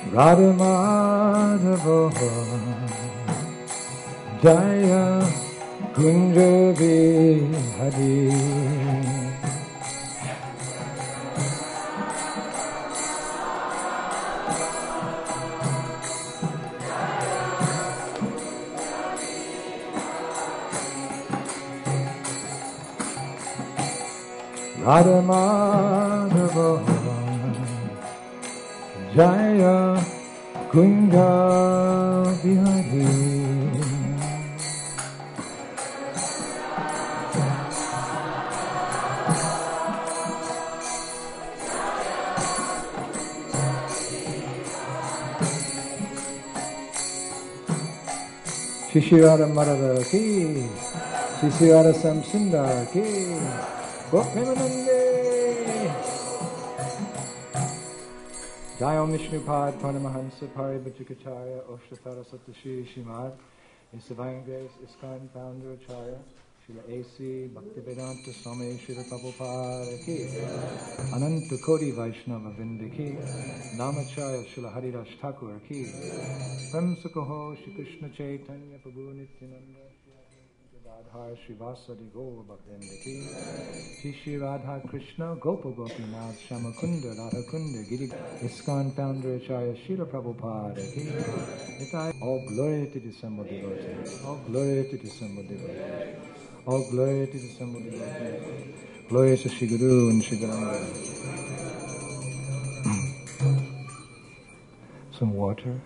Radha Madhava Jaya Kunja Vihari. Radha Madhava Jaya Kunja Vihari. Shishirada Marada ki, Shishirada Samsundar ki, Gopemanande. Jai Om Vishnupad Paramahansa Paribhajikacharya Oshtatara Satashi Shimad Isavang Grace ISKCON Founder Acharya Srila A.C. Bhaktivedanta Swami Srila Prabhupada ki Ananta Koti Vaishnava Vrinda ki Namacharya Srila Haridas Thakur ki Premsukaho Shri Krishna Chaitanya Prabhu Nityananda Radha Srivasadi Gaur Bhaktinda ki Shri Radha Krishna Gopa Gopinath Shamakunda Radha Kunda Giri ISKCON Founder Acharya Srila Prabhupada ki all glory to the assembled devotees, all glory to the assembled devotees, all glory to the assembled devotees, glory to Shri Guru and Shri Gauranga. Some water.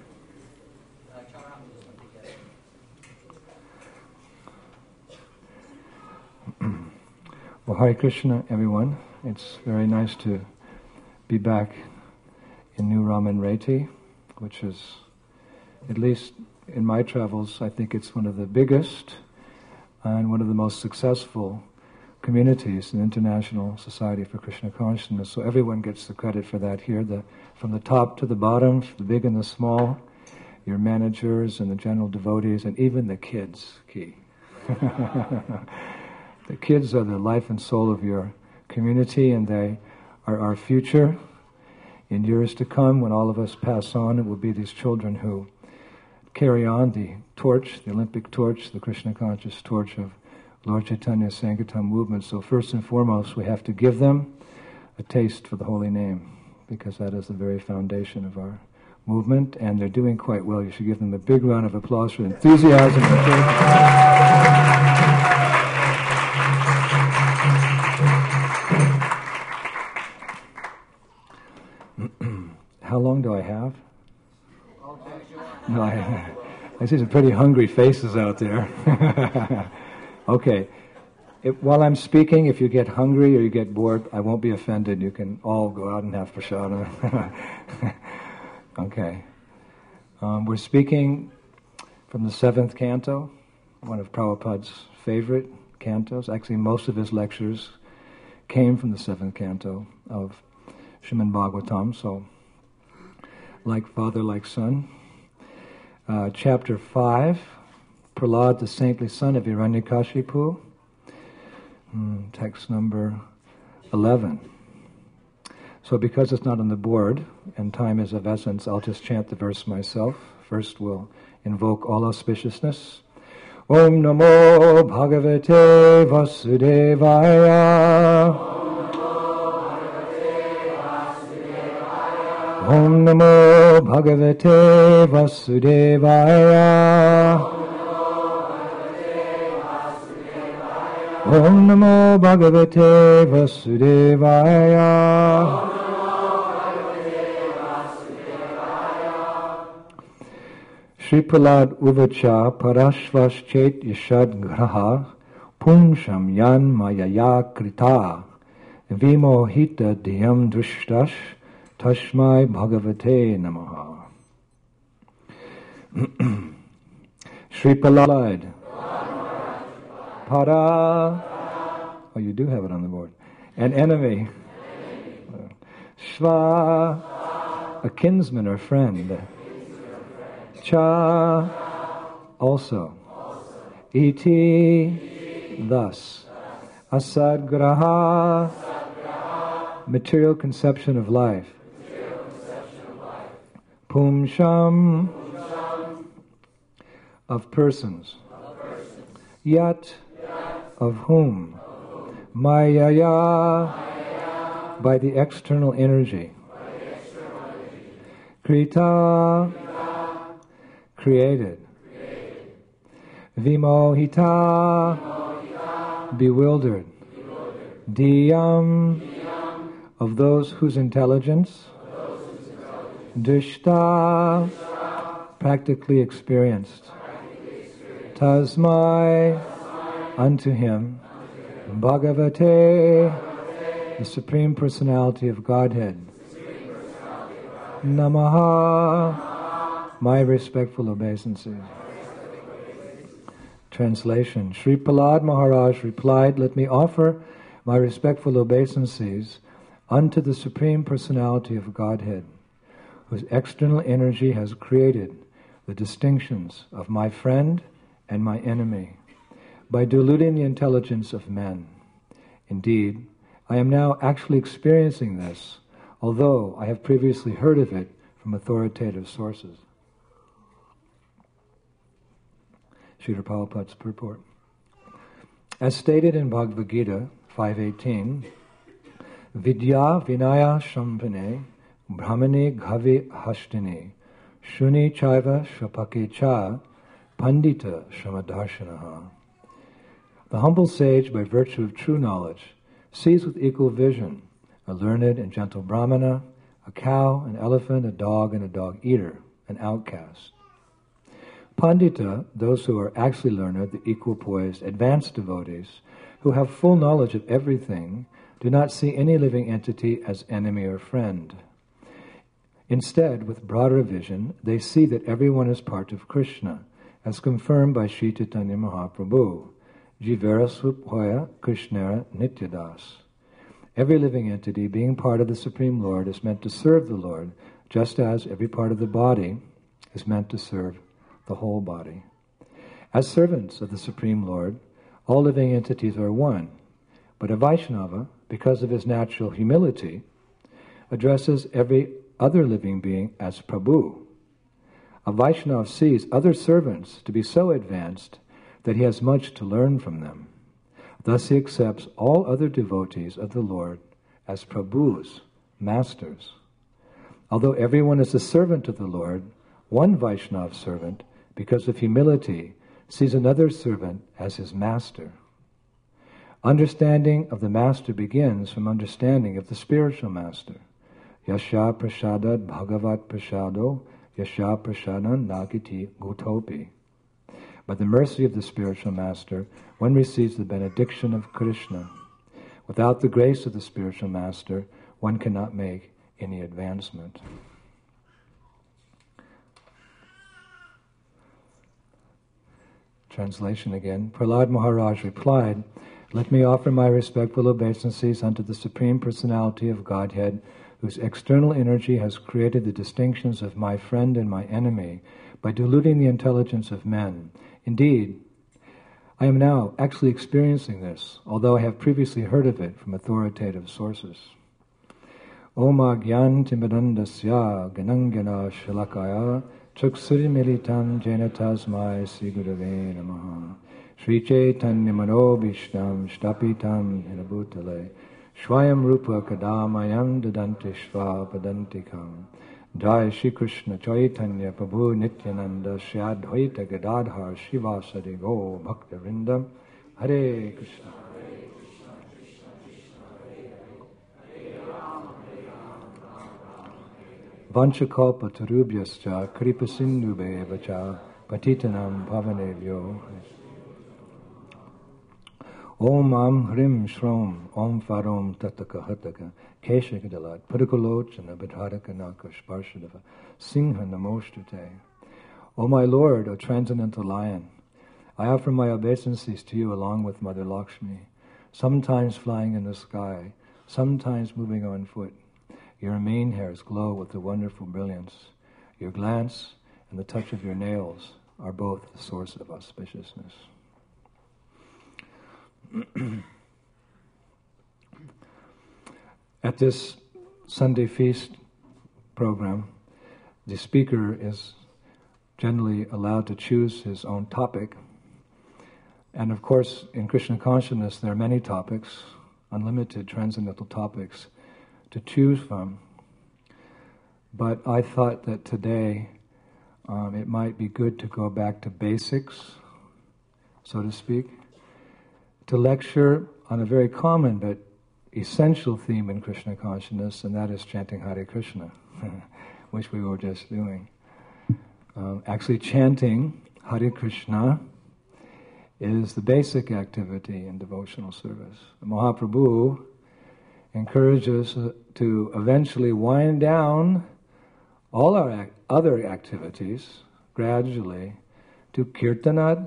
Well, Hare Krishna, everyone. It's very nice to be back in New Raman Reti, which is, at least in my travels, I think it's one of the biggest and one of the most successful communities in the International Society for Krishna Consciousness. So everyone gets the credit for that here, from the top to the bottom, the big and the small, your managers and the general devotees, and even the kids, Ki. The kids are the life and soul of your community, and they are our future. In years to come, when all of us pass on, it will be these children who carry on the torch, the Olympic torch, the Krishna conscious torch of Lord Chaitanya's Sankirtan movement. So first and foremost, we have to give them a taste for the holy name, because that is the very foundation of our movement, and they're doing quite well. You should give them a big round of applause for enthusiasm. How long do I have? No, I see some pretty hungry faces out there. Okay. While I'm speaking, if you get hungry or you get bored, I won't be offended. You can all go out and have prasada. Okay. We're speaking from the 7th canto, one of Prabhupada's favorite cantos. Actually, most of his lectures came from the 7th canto of Srimad Bhagavatam, so like father, like son. Chapter 5, Prahlad, the saintly son of Hiranyakashipu, text number 11. So because it's not on the board, and time is of essence, I'll just chant the verse myself. First we'll invoke all auspiciousness. Om Namo Bhagavate Vasudevaya. Om Namo Bhagavate Vasudevaya. Om Namo Bhagavate Vasudevaya. Shri Prahlad Uvacha Parashvaschet Yashad Graha Punsham Yan Mayaya Krita Vimohita Dhyam Drishtash Tashmai Bhagavate Namaha. Shri Prahlad Para. Oh, you do have it on the board. An enemy. Shva, a kinsman or friend. Cha, also. Iti, thus. Asadgraha, material conception of life. Pumsham, of persons, yat, of whom, mayaya, by the external energy, krita, created, vimohita, bewildered, diyam, of those whose intelligence, drishta, practically experienced, tasmai, unto him, Bhagavate, the Supreme Personality of Godhead, Namaha, my respectful obeisances. Translation. Sri Prahlad Maharaj replied, let me offer my respectful obeisances unto the Supreme Personality of Godhead, whose external energy has created the distinctions of my friend and my enemy, by diluting the intelligence of men. Indeed, I am now actually experiencing this, although I have previously heard of it from authoritative sources. Srila Prabhupada's purport. As stated in Bhagavad Gita 5.18, Vidya Vinaya Shampane Brahmane Ghavi Hashtini Shuni Chaiva Shapake Cha Pandita Shamadarshanaha. The humble sage, by virtue of true knowledge, sees with equal vision a learned and gentle brahmana, a cow, an elephant, a dog, and a dog-eater, an outcast. Pandita, those who are actually learned, the equal-poised, advanced devotees, who have full knowledge of everything, do not see any living entity as enemy or friend. Instead, with broader vision, they see that everyone is part of Krishna, as confirmed by Sri Chaitanya Mahaprabhu, Jivara Swabhoya Krishnara Nityadas. Every living entity, being part of the Supreme Lord, is meant to serve the Lord, just as every part of the body is meant to serve the whole body. As servants of the Supreme Lord, all living entities are one, but a Vaishnava, because of his natural humility, addresses every other living being as Prabhu. A Vaishnava sees other servants to be so advanced that he has much to learn from them. Thus he accepts all other devotees of the Lord as Prabhus, masters. Although everyone is a servant of the Lord, one Vaishnava servant, because of humility, sees another servant as his master. Understanding of the master begins from understanding of the spiritual master. Yasha prasadad bhagavat prasado, yasha prasadan nagiti gutopi. By the mercy of the spiritual master, one receives the benediction of Krishna. Without the grace of the spiritual master, one cannot make any advancement. Translation again. Prahlad Maharaj replied, let me offer my respectful obeisances unto the Supreme Personality of Godhead, whose external energy has created the distinctions of my friend and my enemy by diluting the intelligence of men. Indeed, I am now actually experiencing this, although I have previously heard of it from authoritative sources. Oma gyan timadandasya ganangyana shalakaya Chuksuri militam jena tasmai Sri Gurave namaha Sri Chaitanya manobishtam shtapitam hinabhutale Shvayam rupa kadamayam dadanti shva padantikam Jai Shri Krishna Chaitanya Prabhu Nityananda Shri Advaita Gadadhar Shivasadi Go Bhakta Vrindam Hare Krishna Vanchakalpa tarubhyascha kripasindhube vacha patitanam pavanebhyo. Om Am Hrim Shrom Om Farom Tataka Hataka Keshakadalat Padakalochana Badharaka Naka Sparshadava Singha Namostate. O my Lord, O Transcendental Lion, I offer my obeisances to you along with Mother Lakshmi, sometimes flying in the sky, sometimes moving on foot. Your mane hairs glow with a wonderful brilliance. Your glance and the touch of your nails are both the source of auspiciousness. At this Sunday feast program, the speaker is generally allowed to choose his own topic. And of course, in Krishna consciousness, there are many topics, unlimited transcendental topics to choose from. But I thought that today it might be good to go back to basics, so to speak, to lecture on a very common but essential theme in Krishna consciousness, and that is chanting Hare Krishna, which we were just doing. Actually, chanting Hare Krishna is the basic activity in devotional service. Mahaprabhu encourages us to eventually wind down all our other activities gradually to kirtanad,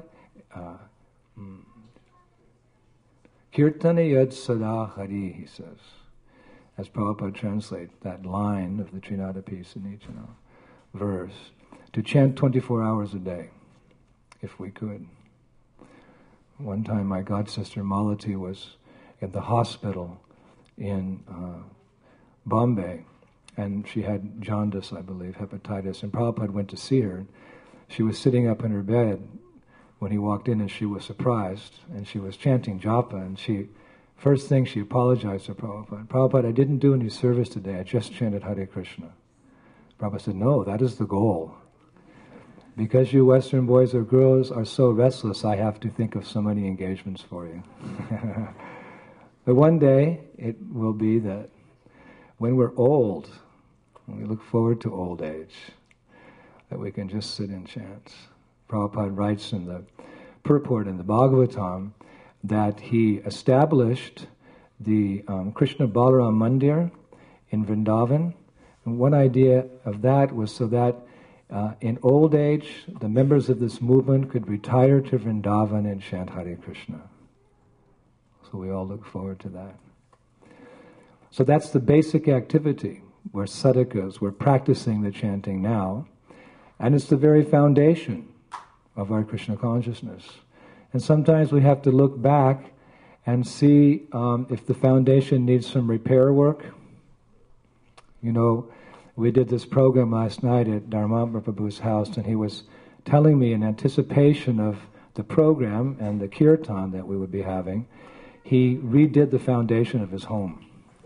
kirtanayad sada hari, he says, as Prabhupada translates that line of the Trinada piece in each verse, to chant 24 hours a day, if we could. One time my godsister Malati was at the hospital in Bombay, and she had jaundice, I believe, hepatitis, and Prabhupada went to see her. She was sitting up in her bed when he walked in, and she was surprised, and she was chanting japa, and first thing she apologized to Prabhupada. Prabhupada, I didn't do any service today, I just chanted Hare Krishna. Prabhupada said, no, that is the goal. Because you Western boys or girls are so restless, I have to think of so many engagements for you. But one day, it will be that when we're old, when we look forward to old age, that we can just sit and chant. Prabhupada writes in the purport in the Bhagavatam that he established the Krishna Balaram Mandir in Vrindavan. And one idea of that was so that in old age, the members of this movement could retire to Vrindavan and chant Hare Krishna. So we all look forward to that. So that's the basic activity. We're sadhakas, we're practicing the chanting now, and it's the very foundation of our Krishna consciousness. And sometimes we have to look back and see if the foundation needs some repair work. You know, we did this program last night at Dharmabhara Prabhu's house, and he was telling me in anticipation of the program and the kirtan that we would be having, he redid the foundation of his home.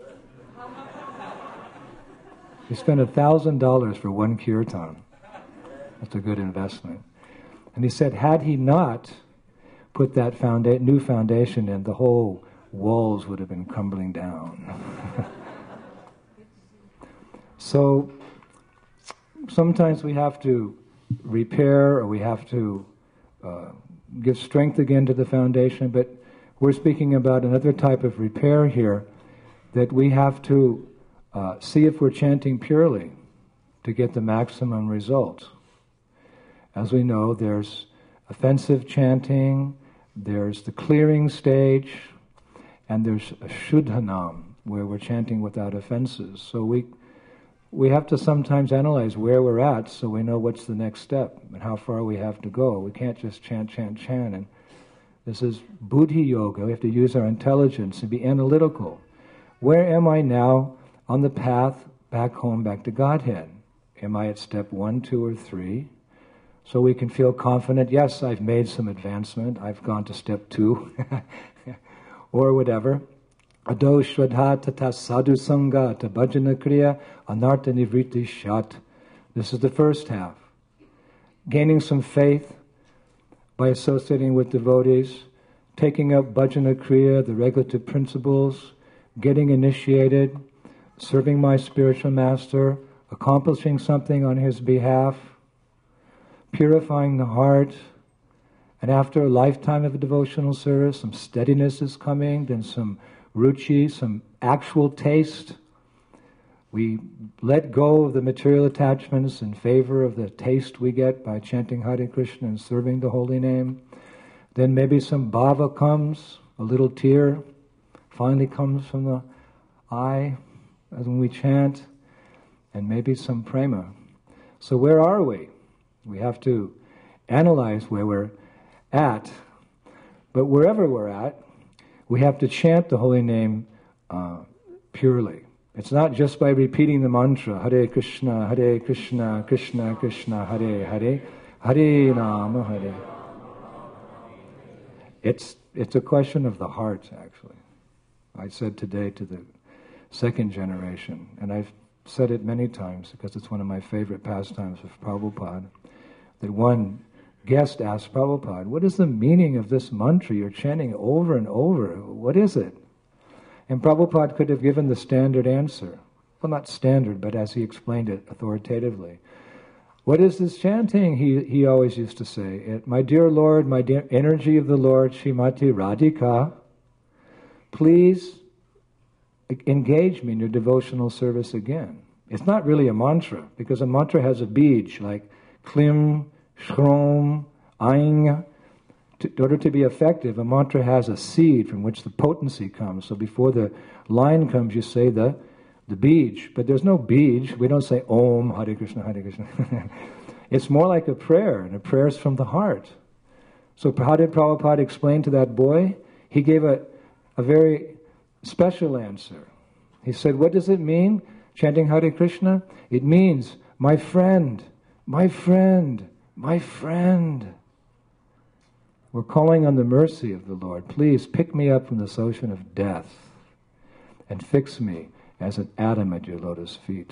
He spent $1,000 for one kirtan. That's a good investment. And he said, had he not put that new foundation in, the whole walls would have been crumbling down. So sometimes we have to repair, or we have to give strength again to the foundation, but we're speaking about another type of repair here, that we have to see if we're chanting purely to get the maximum result. As we know, there's offensive chanting, there's the clearing stage, and there's a shuddhanam, where we're chanting without offenses. So we have to sometimes analyze where we're at so we know what's the next step and how far we have to go. We can't just chant. And this is buddhi yoga. We have to use our intelligence and be analytical. Where am I now on the path back home, back to Godhead? Am I at step 1, 2, or 3? So we can feel confident, yes, I've made some advancement, I've gone to step 2, or whatever. Ado shraddha tata sadhu sangha ta bhajana kriya anartha nivriti shat. This is the first half. Gaining some faith by associating with devotees, taking up bhajana kriya, the regulative principles, getting initiated, serving my spiritual master, accomplishing something on his behalf, purifying the heart, and after a lifetime of devotional service, some steadiness is coming, then some ruchi, some actual taste. We let go of the material attachments in favor of the taste we get by chanting Hare Krishna and serving the holy name. Then maybe some bhava comes, a little tear finally comes from the eye as when we chant, and maybe some prema. So where are we? We have to analyze where we're at, but wherever we're at, we have to chant the holy name purely. It's not just by repeating the mantra, Hare Krishna, Krishna Krishna, Hare Hare, Hare Rama, Hare. It's a question of the heart, actually. I said today to the second generation, and I've said it many times because it's one of my favorite pastimes of Prabhupada, that one guest asked Prabhupada, what is the meaning of this mantra you're chanting over and over? What is it? And Prabhupada could have given the standard answer. Well, not standard, but as he explained it authoritatively. What is this chanting? He always used to say, my dear Lord, my dear energy of the Lord, Srimati Radhika, please engage me in your devotional service again. It's not really a mantra, because a mantra has a bij, like klim, shrom, aing. In order to be effective, a mantra has a seed from which the potency comes. So before the line comes, you say the bij. But there's no bij. We don't say Om, Hare Krishna, Hare Krishna. It's more like a prayer, and a prayer is from the heart. So how did Prabhupada explain to that boy? He gave a very special answer. He said, what does it mean, chanting Hare Krishna? It means, my friend, my friend, my friend. We're calling on the mercy of the Lord. Please pick me up from this ocean of death and fix me as an atom at your lotus feet.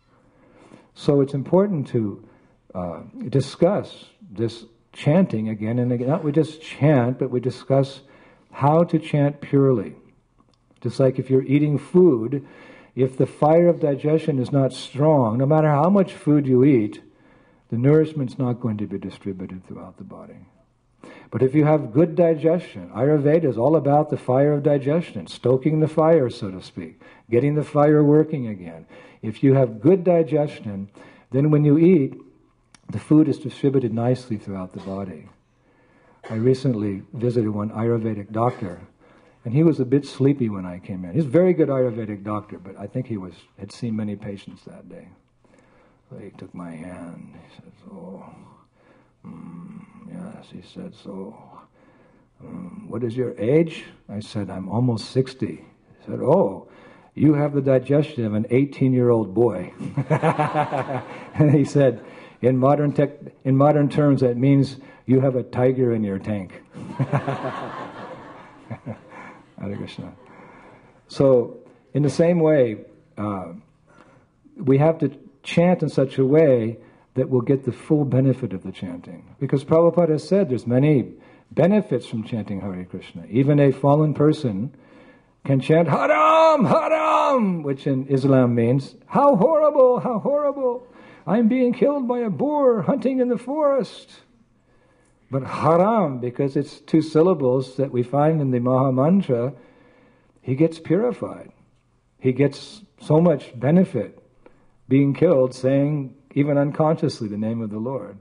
So it's important to discuss this chanting again and again. Not we just chant, but we discuss how to chant purely. Just like if you're eating food, if the fire of digestion is not strong, no matter how much food you eat, the nourishment's not going to be distributed throughout the body. But if you have good digestion, Ayurveda is all about the fire of digestion, stoking the fire, so to speak, getting the fire working again. If you have good digestion, then when you eat, the food is distributed nicely throughout the body. I recently visited one Ayurvedic doctor, and he was a bit sleepy when I came in. He's a very good Ayurvedic doctor, but I think he had seen many patients that day. So he took my hand. He said, yes, he said, what is your age? I said, I'm almost 60. He said, oh, you have the digestion of an 18-year-old boy. And he said, in modern terms, that means you have a tiger in your tank. Hare Krishna. So, in the same way, we have to chant in such a way that will get the full benefit of the chanting. Because Prabhupada has said there's many benefits from chanting Hare Krishna. Even a fallen person can chant Haram, Haram, which in Islam means, how horrible, how horrible. I'm being killed by a boar hunting in the forest. But Haram, because it's two syllables that we find in the Maha Mantra, he gets purified. He gets so much benefit being killed, saying even unconsciously the name of the Lord.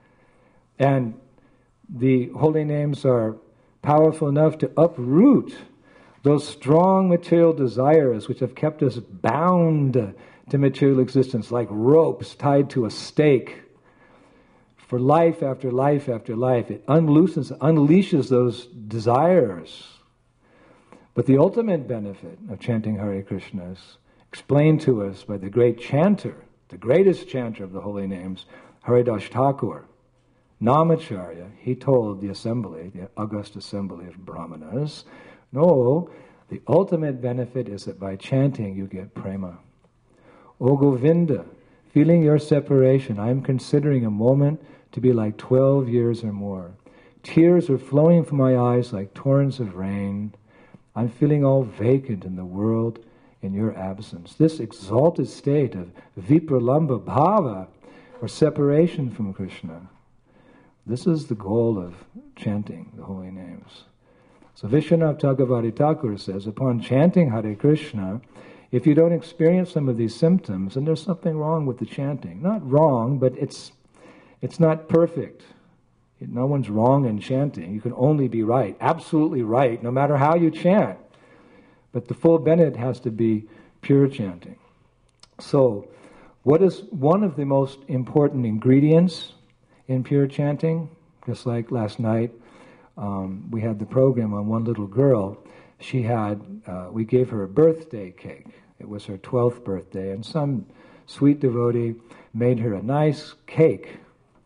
And the holy names are powerful enough to uproot those strong material desires which have kept us bound to material existence, like ropes tied to a stake for life after life after life. It unleashes those desires. But the ultimate benefit of chanting Hare Krishna is explained to us by the great chanter, the greatest chanter of the holy names, Haridas Thakur, Namacharya. He told the assembly, the august assembly of Brahmanas, no, the ultimate benefit is that by chanting you get prema. O Govinda, feeling your separation, I am considering a moment to be like 12 years or more. Tears are flowing from my eyes like torrents of rain. I'm feeling all vacant in the world in your absence. This exalted state of vipralamba bhava, or separation from Krishna, this is the goal of chanting the holy names. So Vishwanath Chakravarti Thakur says, upon chanting Hare Krishna, if you don't experience some of these symptoms, then there's something wrong with the chanting. Not wrong, but it's not perfect. No one's wrong in chanting. You can only be right, absolutely right, no matter how you chant. But the full benefit has to be pure chanting. So, what is one of the most important ingredients in pure chanting? Just like last night, we had the program on one little girl. We gave her a birthday cake. It was her 12th birthday, and some sweet devotee made her a nice cake.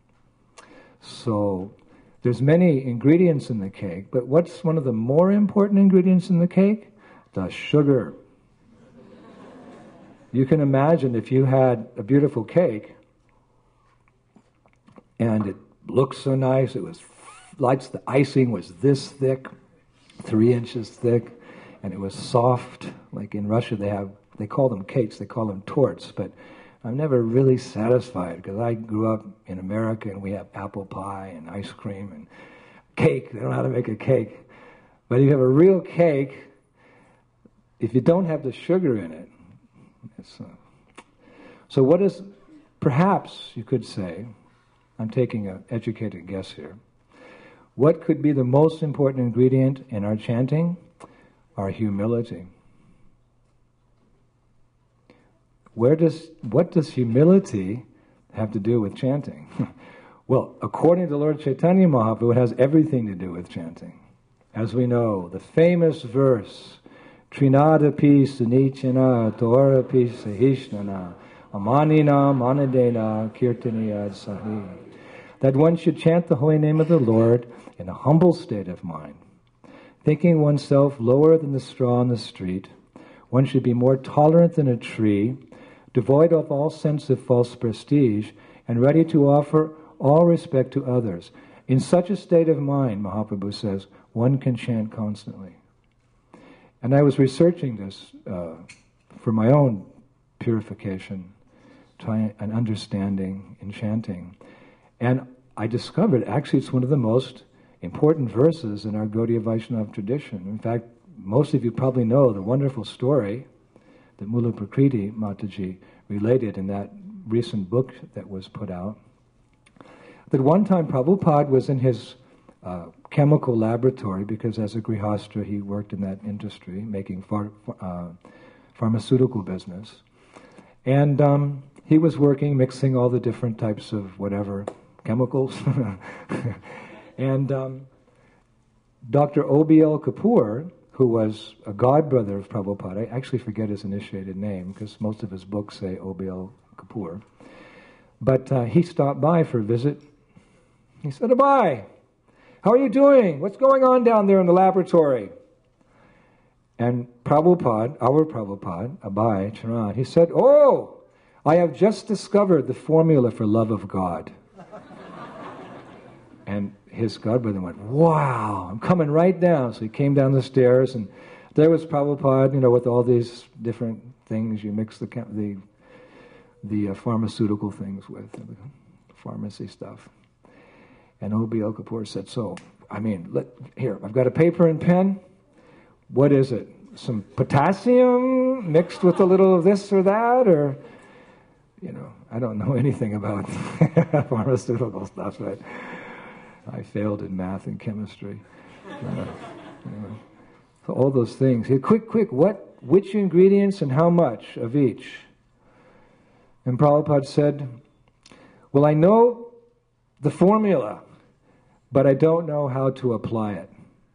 So there's many ingredients in the cake, but what's one of the more important ingredients in the cake? The sugar. You can imagine if you had a beautiful cake and it looked so nice, it was the icing was this thick, 3 inches thick, and it was soft. Like in Russia they call them cakes, they call them torts, but I'm never really satisfied because I grew up in America and we have apple pie and ice cream and cake. They don't know how to make a cake. But if you have a real cake, if you don't have the sugar in it, so what is, perhaps you could say, I'm taking an educated guess here, what could be the most important ingredient in our chanting? Our humility. What does humility have to do with chanting? Well, according to Lord Chaitanya Mahaprabhu, it has everything to do with chanting. As we know, the famous verse, Trinadapi Sunichana Torapi Sahishnana Amanina Manadena Kirtaniyad Sahi, that one should chant the holy name of the Lord in a humble state of mind, thinking oneself lower than the straw on the street. One should be more tolerant than a tree, devoid of all sense of false prestige, and ready to offer all respect to others. In such a state of mind, Mahaprabhu says, one can chant constantly. And I was researching this for my own purification, trying an understanding in chanting. And I discovered, actually, it's one of the most important verses in our Gaudiya Vaishnava tradition. In fact, most of you probably know the wonderful story that Mula Prakriti Mataji related in that recent book that was put out. That one time Prabhupada was in his chemical laboratory, because as a grihastra he worked in that industry, making pharmaceutical business. And he was working, mixing all the different types of whatever, chemicals. And Dr. O.B.L. Kapoor, who was a godbrother of Prabhupada, I actually forget his initiated name because most of his books say O.B.L. Kapoor, but he stopped by for a visit. He said, "Abai, how are you doing? What's going on down there in the laboratory?" And Prabhupada, our Prabhupada, Abai Charan, he said, "Oh, I have just discovered the formula for love of God." And his godbrother went, "Wow, I'm coming right down." So he came down the stairs, and there was Prabhupada, with all these different things you mix the pharmaceutical things with, the pharmacy stuff. And O.B.L. Kapoor said, here, I've got a paper and pen. What is it? Some potassium mixed with a little of this or that? Or, I don't know anything about pharmaceutical stuff, but I failed in math and chemistry. So all those things. Here, quick, which ingredients and how much of each? And Prabhupada said, "Well, I know the formula, but I don't know how to apply it."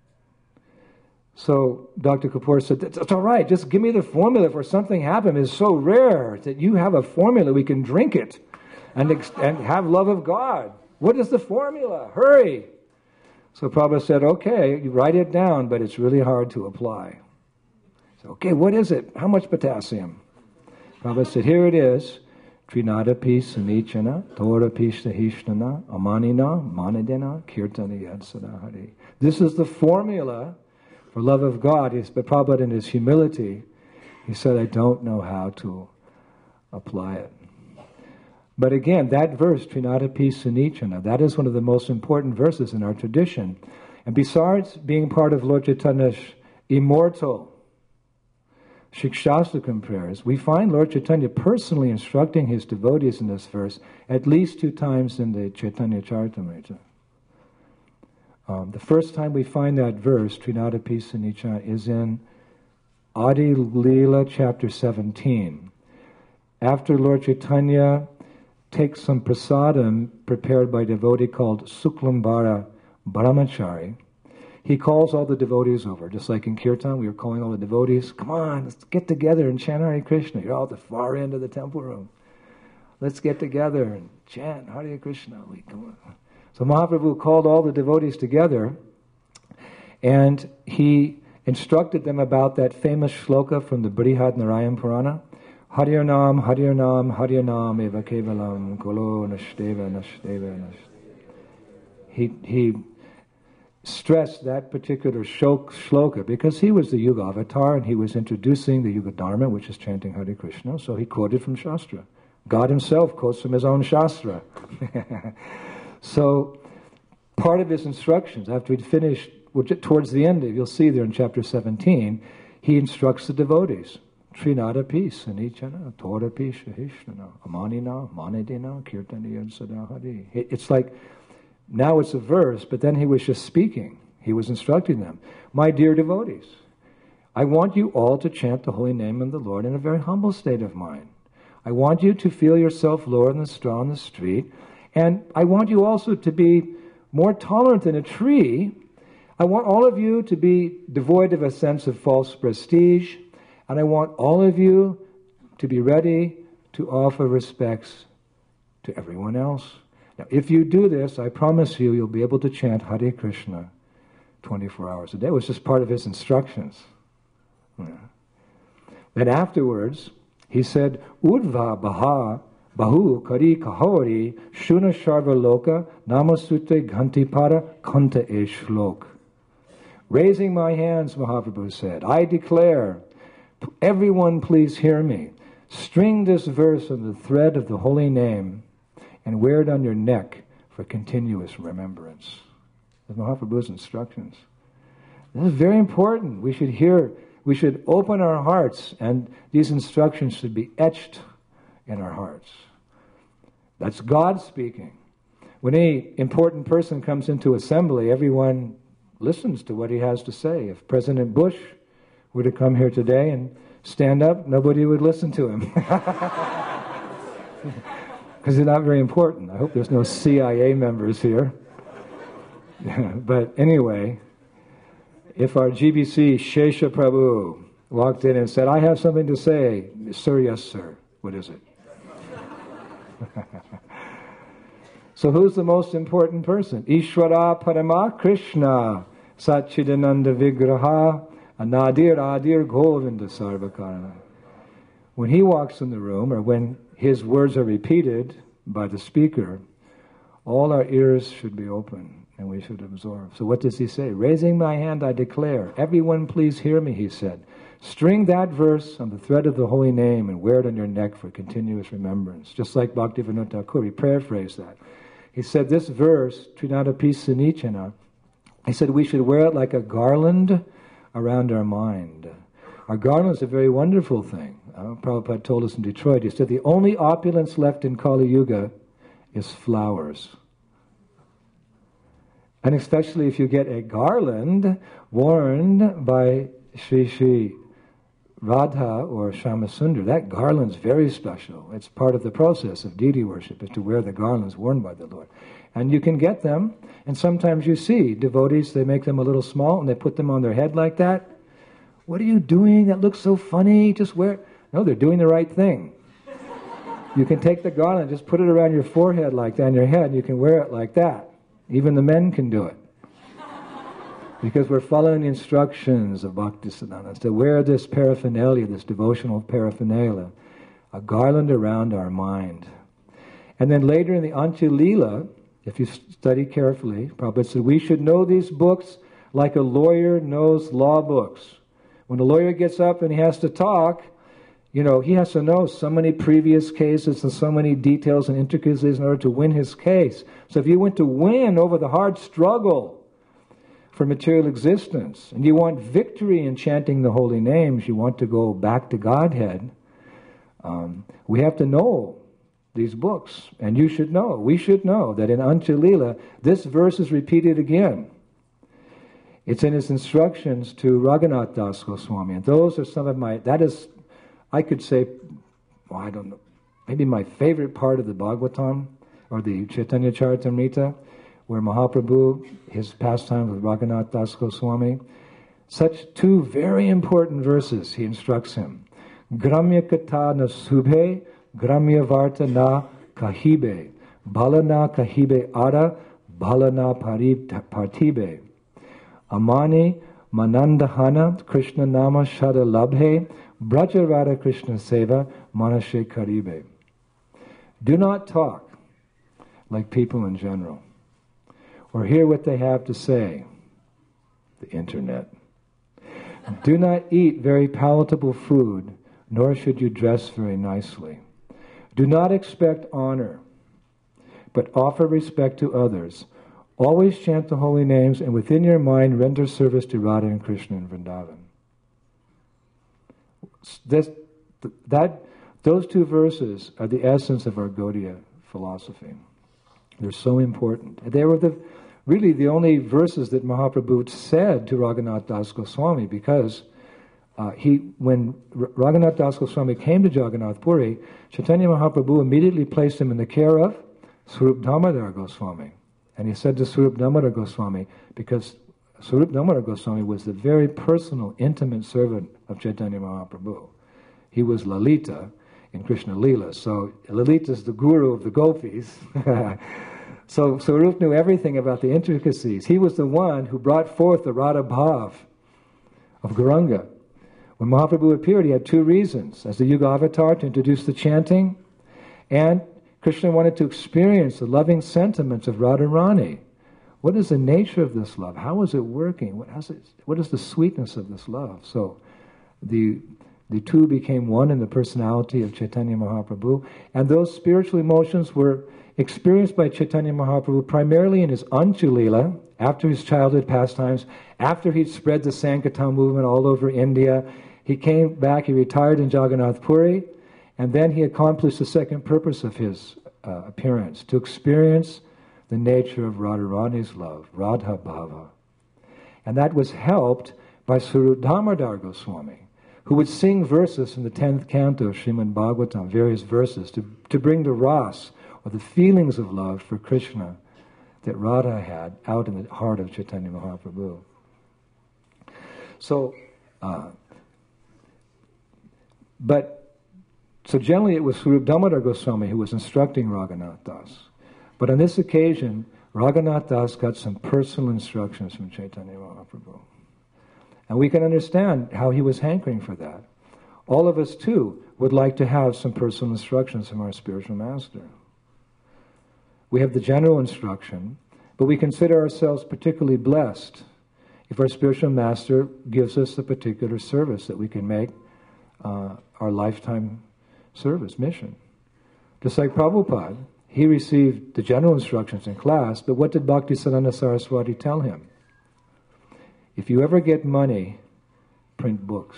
So Dr. Kapoor said, "That's all right, just give me the formula for something happen. It's so rare that you have a formula, we can drink it and have love of God. What is the formula? Hurry." So Prabhupada said, "Okay, you write it down, but it's really hard to apply." So, "Okay, what is it? How much potassium?" Prabhupada said, "Here it is. Trinadapi Sanichana, Torapi Sahishnana, Amanina, Manadena, Kirtaniyad Sadahari. This is the formula for love of God. But Prabhupada, in his humility, he said, "I don't know how to apply it." But again, that verse, Trinadapi Sanichana, that is one of the most important verses in our tradition. And besides being part of Lord Chaitanya's immortal Shikshastakam prayers, we find Lord Chaitanya personally instructing his devotees in this verse at least 2 times in the Chaitanya Charitamrita. The first time we find that verse, Trinadapi Sanichana, is in Adi Leela chapter 17. After Lord Chaitanya takes some prasadam prepared by a devotee called Suklambara Brahmachari, he calls all the devotees over. Just like in Kirtan, we were calling all the devotees, come on, let's get together and chant Hare Krishna. You're all at the far end of the temple room. Let's get together and chant Hare Krishna. Come on. So Mahaprabhu called all the devotees together, and he instructed them about that famous shloka from the Brihad Narayan Purana. Harir Nam, Harir Nam, Harir Nam eva kevalam, kolo nashteva, nashteva, nashteva. He stressed that particular shloka because he was the Yuga avatar and he was introducing the Yuga Dharma, which is chanting Hare Krishna, so he quoted from Shastra. God himself quotes from his own Shastra. So, part of his instructions, after he'd finished, towards the end, you'll see there in chapter 17, he instructs the devotees. Trinada peace, anichana, tora pisha hishnana, amanina, manidina, kirtaniya sadahari. It's like, now it's a verse, but then he was just speaking. He was instructing them. My dear devotees, I want you all to chant the holy name of the Lord in a very humble state of mind. I want you to feel yourself lower than the straw on the street, and I want you also to be more tolerant than a tree. I want all of you to be devoid of a sense of false prestige, and I want all of you to be ready to offer respects to everyone else. Now, if you do this, I promise you, you'll be able to chant Hare Krishna 24 hours a day. It was just part of his instructions. Yeah. Then afterwards, he said, Udva Baha Bahu Kari Kahori Shuna Sharva Loka Namasute Gantipara Kanta E Shlok. Raising my hands, Mahaprabhu said, I declare, everyone please hear me. String this verse on the thread of the holy name and wear it on your neck for continuous remembrance. That's Mahaprabhu's instructions. This is very important. We should hear, we should open our hearts, and these instructions should be etched in our hearts. That's God speaking. When any important person comes into assembly, everyone listens to what he has to say. If President Bush were to come here today and stand up, nobody would listen to him. Because he's not very important. I hope there's no CIA members here. But anyway, if our GBC Shesha Prabhu walked in and said, I have something to say, sir, yes, sir. What is it? So who's the most important person? Ishvara Parama Krishna Satchidananda Vigraha Anadir Adir Govinda Sarvakarana. When he walks in the room, or when his words are repeated by the speaker, all our ears should be open and we should absorb. So what does he say? Raising my hand, I declare, everyone please hear me, he said. String that verse on the thread of the holy name and wear it on your neck for continuous remembrance. Just like Bhaktivinoda Thakur, he paraphrased that. He said this verse, Trinada Pisanichana, he said we should wear it like a garland around our mind. Our garland is a very wonderful thing. Prabhupada told us in Detroit, he said the only opulence left in Kali Yuga is flowers. And especially if you get a garland worn by Sri Sri Radha or Shyamasundar, that garland's very special. It's part of the process of deity worship, is to wear the garlands worn by the Lord. And you can get them, and sometimes you see devotees, they make them a little small and they put them on their head like that. What are you doing? That looks so funny. Just wear it. No, they're doing the right thing. You can take the garland, just put it around your forehead like that, on your head, and you can wear it like that. Even the men can do it. Because we're following the instructions of Bhaktisiddhanta to wear this paraphernalia, this devotional paraphernalia, a garland around our mind. And then later in the Antya-lila, if you study carefully, Prabhupada said, we should know these books like a lawyer knows law books. When a lawyer gets up and he has to talk, he has to know so many previous cases and so many details and intricacies in order to win his case. So if you want to win over the hard struggle for material existence, and you want victory in chanting the holy names, you want to go back to Godhead, we have to know these books. And you should know, we should know that in Antya-lila, this verse is repeated again. It's in his instructions to Raghunath Das Goswami. And those are some of I could say, I don't know, maybe my favorite part of the Bhagavatam, or the Chaitanya Charitamrita, where Mahaprabhu, his pastime with Raghunath Das Goswami, such two very important verses he instructs him. Gramya kata na subhe, gramya varta na kahibe, balana kahibe ara, balana partibe. Amani manandahana Krishna nama shada labhe, braja radha Krishna seva manashe karibe. Do not talk like people in general, or hear what they have to say, the internet. Do not eat very palatable food, nor should you dress very nicely. Do not expect honor, but offer respect to others. Always chant the holy names, and within your mind render service to Radha and Krishna in Vrindavan. Those two verses are the essence of our Gaudiya philosophy. They're so important. They were really the only verses that Mahaprabhu said to Raghunath Das Goswami, because when Raghunath Das Goswami came to Jagannath Puri, Chaitanya Mahaprabhu immediately placed him in the care of Swarup Damodar Goswami. And he said to Swarup Damodar Goswami, because Swarup Damodar Goswami was the very personal, intimate servant of Chaitanya Mahaprabhu. He was Lalita in Krishna Leela. So Lalita is the guru of the gopis. So Swarup knew everything about the intricacies. He was the one who brought forth the Radha Bhav of Gauranga. When Mahaprabhu appeared, he had two reasons. As the Yuga Avatar, to introduce the chanting, and Krishna wanted to experience the loving sentiments of Radharani. What is the nature of this love? How is it working? What is the sweetness of this love? So the two became one in the personality of Chaitanya Mahaprabhu, and those spiritual emotions were experienced by Chaitanya Mahaprabhu primarily in his Anchu Leela, after his childhood pastimes, after he'd spread the Sankirtan movement all over India. He came back, he retired in Jagannath Puri, and then he accomplished the second purpose of his appearance, to experience the nature of Radharani's love, Radha Bhava. And that was helped by Swarup Damodar Goswami, who would sing verses from the 10th canto of Srimad Bhagavatam, various verses, to bring the ras, or the feelings of love for Krishna that Radha had out in the heart of Chaitanya Mahaprabhu. So generally it was Swarup Damodar Goswami who was instructing Raghunath Das. But on this occasion, Raghunath Das got some personal instructions from Chaitanya Mahaprabhu. And we can understand how he was hankering for that. All of us too would like to have some personal instructions from our spiritual master. We have the general instruction, but we consider ourselves particularly blessed if our spiritual master gives us a particular service that we can make our lifetime service, mission. Just like Prabhupada, he received the general instructions in class, but what did Bhaktisiddhanta Saraswati tell him? If you ever get money, print books.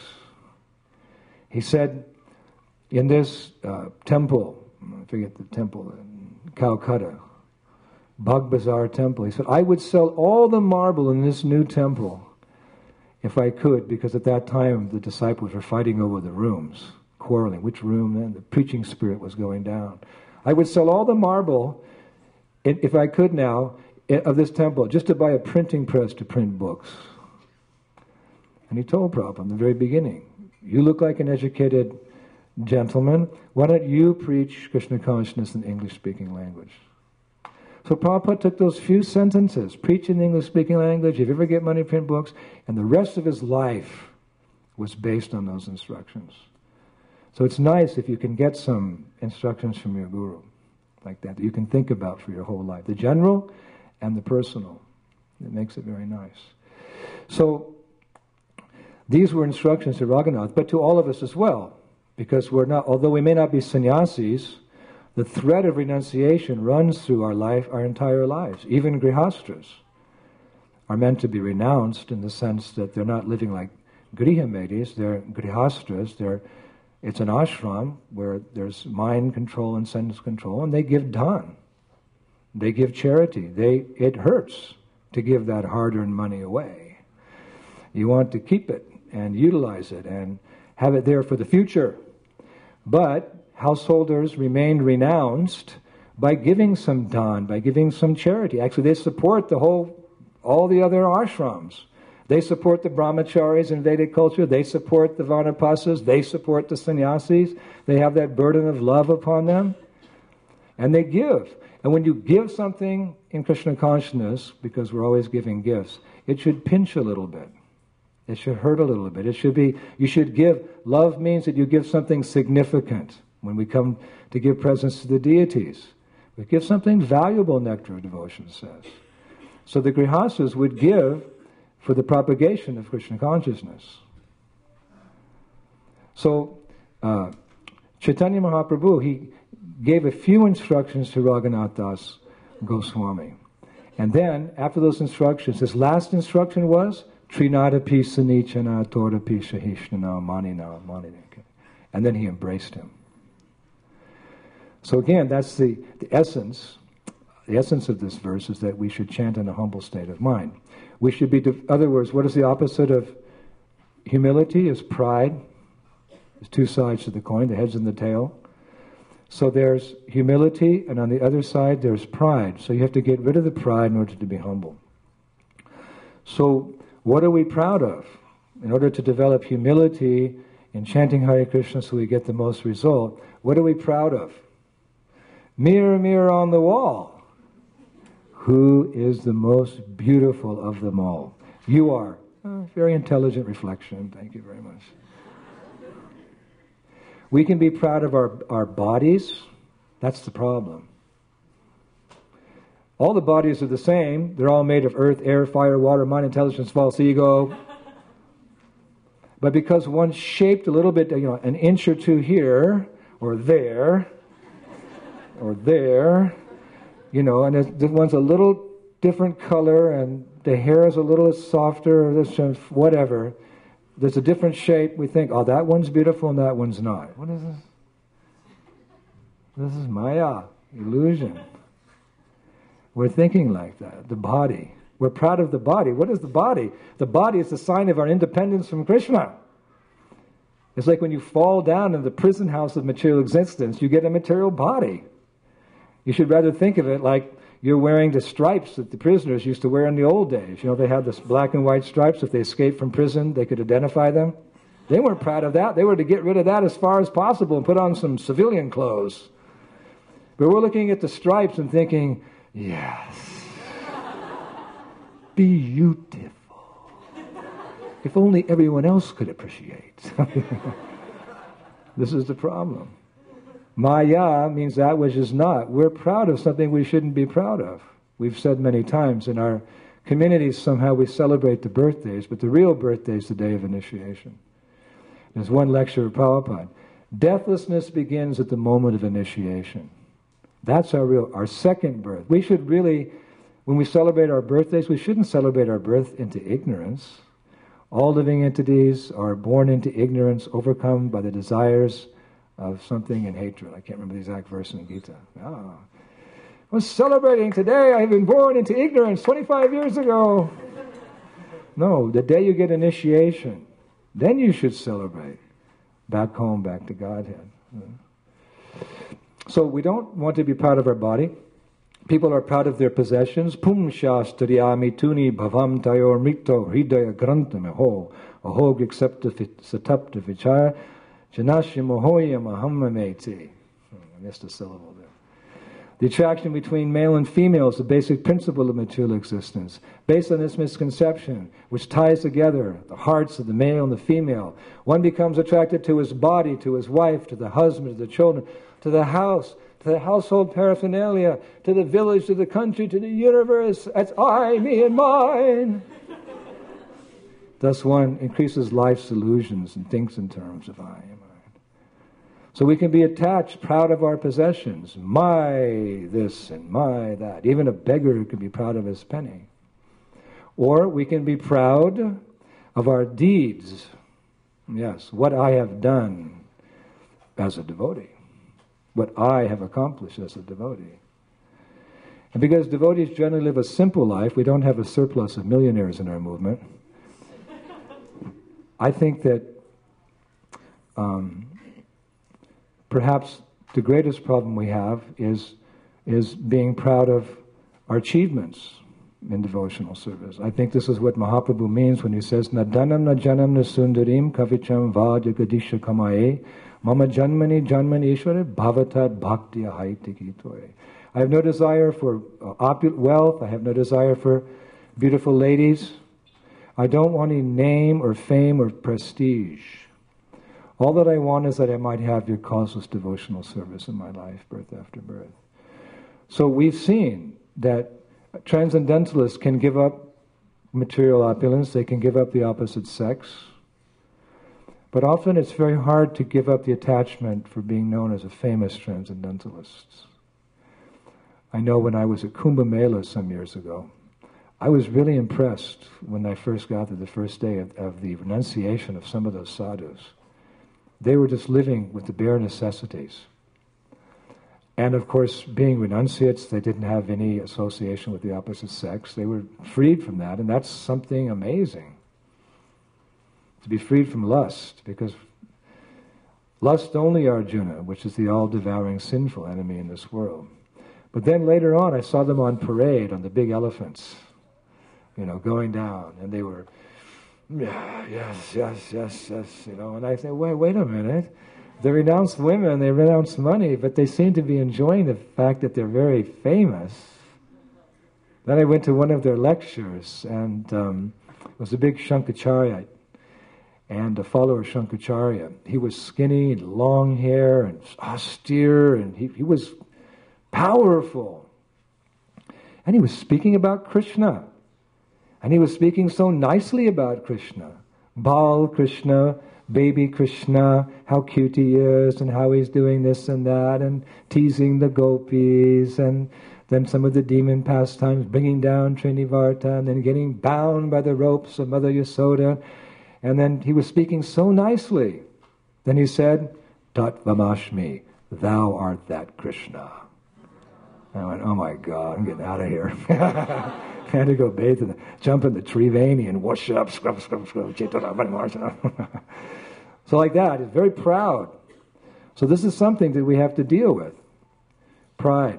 He said, in this temple, I forget the temple in Calcutta, Bagh Bazar temple, he said, I would sell all the marble in this new temple if I could, because at that time the disciples were fighting over the rooms, quarreling which room, and the preaching spirit was going down. I would sell all the marble, if I could now, of this temple, just to buy a printing press to print books. And he told Prabhupada in the very beginning, you look like an educated gentleman, why don't you preach Krishna consciousness in English-speaking language? So Prabhupada took those few sentences, preach in the English-speaking language, if you ever get money, print books, and the rest of his life was based on those instructions. So it's nice if you can get some instructions from your guru, like that you can think about for your whole life. The general and the personal. It makes it very nice. So these were instructions to Raghunath, but to all of us as well, because we're not, although we may not be sannyasis, the thread of renunciation runs through our life, our entire lives. Even grihastras are meant to be renounced in the sense that they're not living like grihamedis, they're grihastras, it's an ashram where there's mind control and sense control, and they give dhan. They give charity. It hurts to give that hard-earned money away. You want to keep it and utilize it and have it there for the future. But householders remained renounced by giving some daন, by giving some charity. Actually, they support all the other ashrams. They support the brahmacharis in Vedic culture. They support the vanapasas. They support the sannyasis. They have that burden of love upon them. And they give. And when you give something in Krishna consciousness, because we're always giving gifts, it should pinch a little bit. It should hurt a little bit. You should give. Love means that you give something significant. When we come to give presents to the deities, we give something valuable, Nectar of Devotion says. So the Grihastas would give for the propagation of Krishna consciousness. So Chaitanya Mahaprabhu, he gave a few instructions to Raghunath Das Goswami. And then, after those instructions, his last instruction was, Trinadapi Sanichana Todapi Shahishnana Manina Manina. And then he embraced him. So again, that's the essence. The essence of this verse is that we should chant in a humble state of mind. We should be, in other words, what is the opposite of humility? Is pride. There's two sides to the coin, the heads and the tail. So there's humility, and on the other side there's pride. So you have to get rid of the pride in order to be humble. So what are we proud of? In order to develop humility in chanting Hare Krishna so we get the most result, what are we proud of? Mirror, mirror on the wall. Who is the most beautiful of them all? You are. Very intelligent reflection. Thank you very much. We can be proud of our bodies. That's the problem. All the bodies are the same. They're all made of earth, air, fire, water, mind, intelligence, false ego. But because one's shaped a little bit, an inch or two here, or there, and the one's a little different color, and the hair is a little softer, or this, whatever. There's a different shape. We think, oh, that one's beautiful and that one's not. What is this? This is Maya, illusion. We're thinking like that. The body. We're proud of the body. What is the body? The body is the sign of our independence from Krishna. It's like when you fall down in the prison house of material existence, you get a material body. You should rather think of it like you're wearing the stripes that the prisoners used to wear in the old days. They had this black and white stripes. If they escaped from prison, they could identify them. They weren't proud of that. They were to get rid of that as far as possible and put on some civilian clothes. But we're looking at the stripes and thinking, yes, beautiful. If only everyone else could appreciate. This is the problem. Maya means that which is not. We're proud of something we shouldn't be proud of. We've said many times in our communities somehow we celebrate the birthdays, but the real birthday is the day of initiation. There's one lecture of Prabhupada. Deathlessness begins at the moment of initiation. That's our second birth. We should really, when we celebrate our birthdays, we shouldn't celebrate our birth into ignorance. All living entities are born into ignorance, overcome by the desires of something and hatred. I can't remember the exact verse in the Gita. I'm celebrating today. I've been born into ignorance 25 years ago. No, the day you get initiation, then you should celebrate. Back home, back to Godhead. So we don't want to be proud of our body. People are proud of their possessions. Pum shastriyami tuni bhavam tayor mrito hridaya grantam aho griksepta satapta vichara janashya mohoya mahammameti. I missed a syllable there. The attraction between male and female is the basic principle of material existence. Based on this misconception, which ties together the hearts of the male and the female, one becomes attracted to his body, to his wife, to the husband, to the children, to the house, to the household paraphernalia, to the village, to the country, to the universe. That's I, me, and mine. Thus one increases life's illusions and thinks in terms of I and mine. So we can be attached, proud of our possessions. My this and my that. Even a beggar can be proud of his penny. Or we can be proud of our deeds. Yes, what I have done as a devotee. What I have accomplished as a devotee. And because devotees generally live a simple life, we don't have a surplus of millionaires in our movement. I think that perhaps the greatest problem we have is is being proud of our achievements in devotional service. I think this is what Mahaprabhu means when he says, Na dhanam na janam na sundarim kavicham vadya gadisha kamaye mama janmani ishvara bhavatat bhakti ahaitikitoye. I have no desire for opulent wealth. I have no desire for beautiful ladies. I don't want any name or fame or prestige. All that I want is that I might have your causeless devotional service in my life, birth after birth. So we've seen that transcendentalists can give up material opulence, they can give up the opposite sex, but often it's very hard to give up the attachment for being known as a famous transcendentalist. I know when I was at Kumbh Mela some years ago, I was really impressed when I first got there the first day of the renunciation of some of those sadhus. They were just living with the bare necessities. And of course, being renunciates, they didn't have any association with the opposite sex. They were freed from that, and that's something amazing. To be freed from lust, because lust only, Arjuna, which is the all-devouring sinful enemy in this world. But then later on, I saw them on parade on the big elephants, going down, and they were, yes, and I said, wait a minute. They renounce women, they renounce money, but they seem to be enjoying the fact that they're very famous. Then I went to one of their lectures, and it was a big Shankaracharya, and a follower of Shankaracharya. He was skinny and long hair and austere, and he was powerful. And he was speaking about Krishna. And he was speaking so nicely about Krishna. Bal Krishna, baby Krishna, how cute he is, and how he's doing this and that, and teasing the gopis, and then some of the demon pastimes, bringing down Trinivarta, and then getting bound by the ropes of Mother Yasoda. And then he was speaking so nicely. Then he said, Tat Vamashmi, thou art that Krishna. And I went, oh my God, I'm getting out of here. I had to go bathe jump in the Triveni and wash up, scrub. So like that, he's very proud. So this is something that we have to deal with. Pride.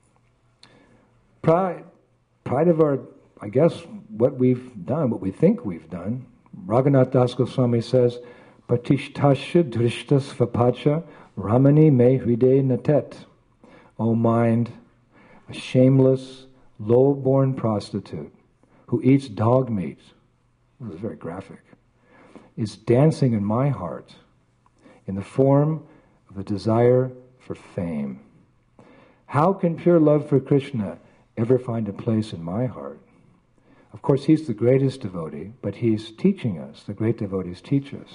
Pride of our, I guess, what we've done, what we think we've done. Raghunath Das Goswami says, Patishtasya drishtas vapacha ramani me hriday natet. O mind, a shameless, low-born prostitute who eats dog meat, this is very graphic, is dancing in my heart in the form of a desire for fame. How can pure love for Krishna ever find a place in my heart? Of course, he's the greatest devotee, but he's teaching us. The great devotees teach us.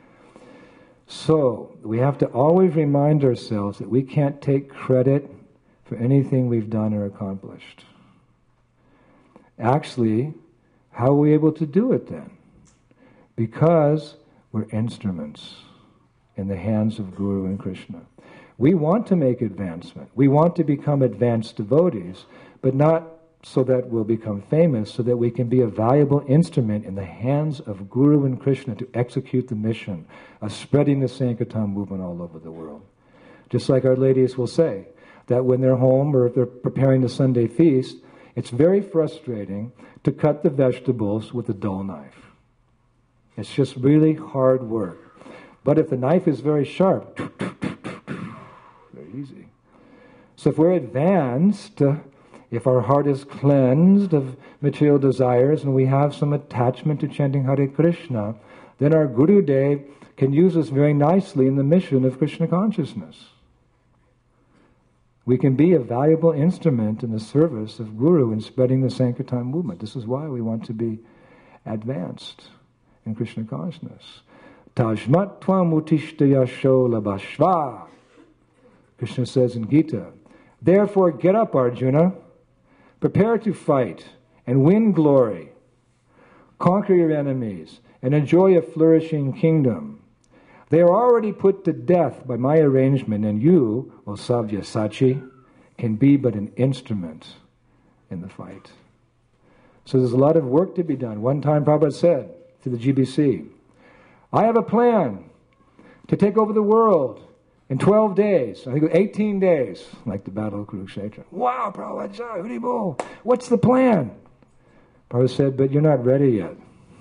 So, we have to always remind ourselves that we can't take credit for anything we've done or accomplished. Actually, how are we able to do it then? Because we're instruments in the hands of Guru and Krishna. We want to make advancement. We want to become advanced devotees, but not so that we'll become famous, so that we can be a valuable instrument in the hands of Guru and Krishna to execute the mission of spreading the Sankirtan movement all over the world. Just like our ladies will say, that when they're home or if they're preparing the Sunday feast, it's very frustrating to cut the vegetables with a dull knife. It's just really hard work. But if the knife is very sharp, very easy. So if we're advanced, if our heart is cleansed of material desires and we have some attachment to chanting Hare Krishna, then our Guru Dev can use us very nicely in the mission of Krishna consciousness. We can be a valuable instrument in the service of Guru in spreading the Sankirtan movement. This is why we want to be advanced in Krishna consciousness. Tajmat tvam utishta yasho labashva. Krishna says in Gita, therefore get up, Arjuna, prepare to fight and win glory, conquer your enemies, and enjoy a flourishing kingdom. They are already put to death by my arrangement, and you, O Sabyasachi, can be but an instrument in the fight. So there's a lot of work to be done. One time Prabhupada said to the GBC, I have a plan to take over the world In 12 days, I think it was 18 days, like the Battle of Kurukshetra. Wow, Prabhupada, Haribol, what's the plan? Prabhupada said, but you're not ready yet.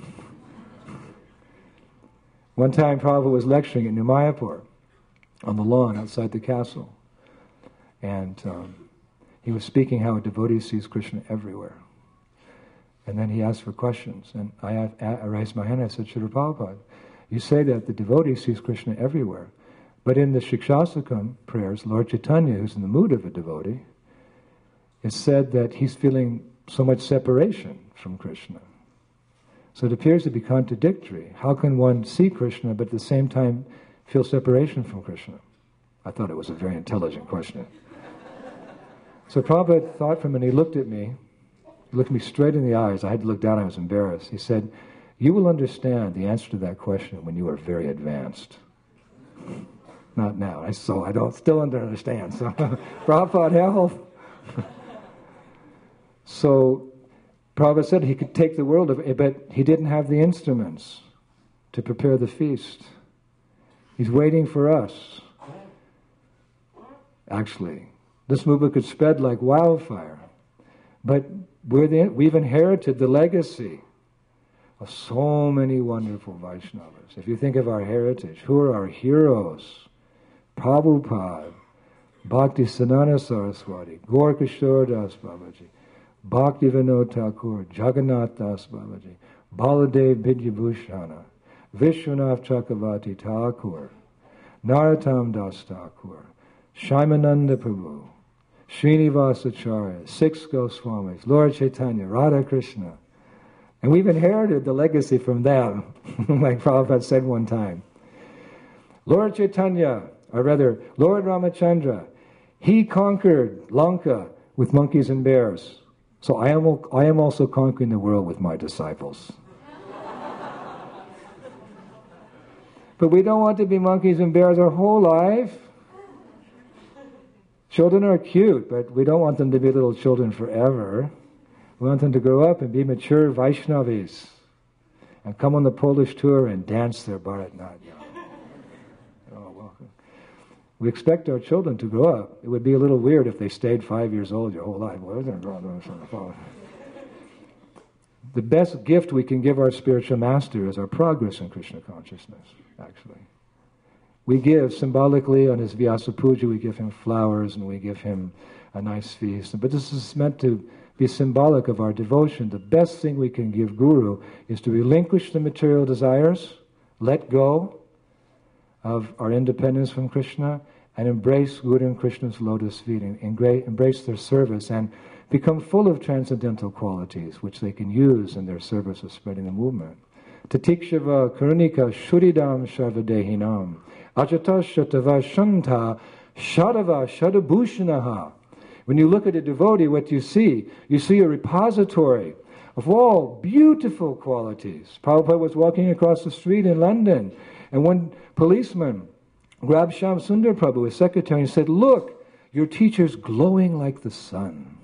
One time Prabhupada was lecturing in New Mayapur on the lawn outside the castle. And he was speaking how a devotee sees Krishna everywhere. And then he asked for questions. And I raised my hand and I said, Srila Prabhupada, you say that the devotee sees Krishna everywhere. But in the Shikshastakam prayers, Lord Chaitanya, who's in the mood of a devotee, it's said that he's feeling so much separation from Krishna. So it appears to be contradictory. How can one see Krishna but at the same time feel separation from Krishna? I thought it was a very intelligent question. So Prabhupada thought for a minute, he looked at me straight in the eyes. I had to look down, I was embarrassed. He said, you will understand the answer to that question when you are very advanced. Not now. I don't still understand. So Prabhupada help. So Prabhupada said he could take the world, but he didn't have the instruments to prepare the feast. He's waiting for us. Actually, this movement could spread like wildfire. But we've inherited the legacy of so many wonderful Vaishnavas. If you think of our heritage, who are our heroes? Prabhupada, Bhakti Siddhanta Saraswati, Gaur Kishore Das Babaji, Bhakti Vinod Thakur, Jagannath Das Babaji, Baladev Vidyabhushana, Vishwanath Chakravarti Thakur, Narottam Das Thakur, Shaimananda Prabhu, Srinivasacharya, 6 Goswamis, Lord Chaitanya, Radha Krishna. And we've inherited the legacy from them, like Prabhupada said one time. Lord Chaitanya, or rather, Lord Ramachandra, he conquered Lanka with monkeys and bears. So I am also conquering the world with my disciples. But we don't want to be monkeys and bears our whole life. Children are cute, but we don't want them to be little children forever. We want them to grow up and be mature Vaishnavis and come on the Polish tour and dance their Bharatanatyam. Oh, welcome. We expect our children to grow up. It would be a little weird if they stayed 5 years old your whole life. Well, they're going to grow up. The best gift we can give our spiritual master is our progress in Krishna consciousness, actually. We give, symbolically, on his Vyasa Puja, we give him flowers and we give him a nice feast. But this is meant to be symbolic of our devotion. The best thing we can give Guru is to relinquish the material desires, let go of our independence from Krishna, and embrace Guru and Krishna's lotus feet, and embrace their service, and become full of transcendental qualities which they can use in their service of spreading the movement. Tatikshava karunika shuridam sharvadehinam ajata shatava shanta shadava shadabhushanaha. When you look at a devotee, what you see a repository of all beautiful qualities. Prabhupada was walking across the street in London, and one policeman grabbed Shyam Sundar Prabhu, his secretary, and said, "Look, your teacher's glowing like the sun."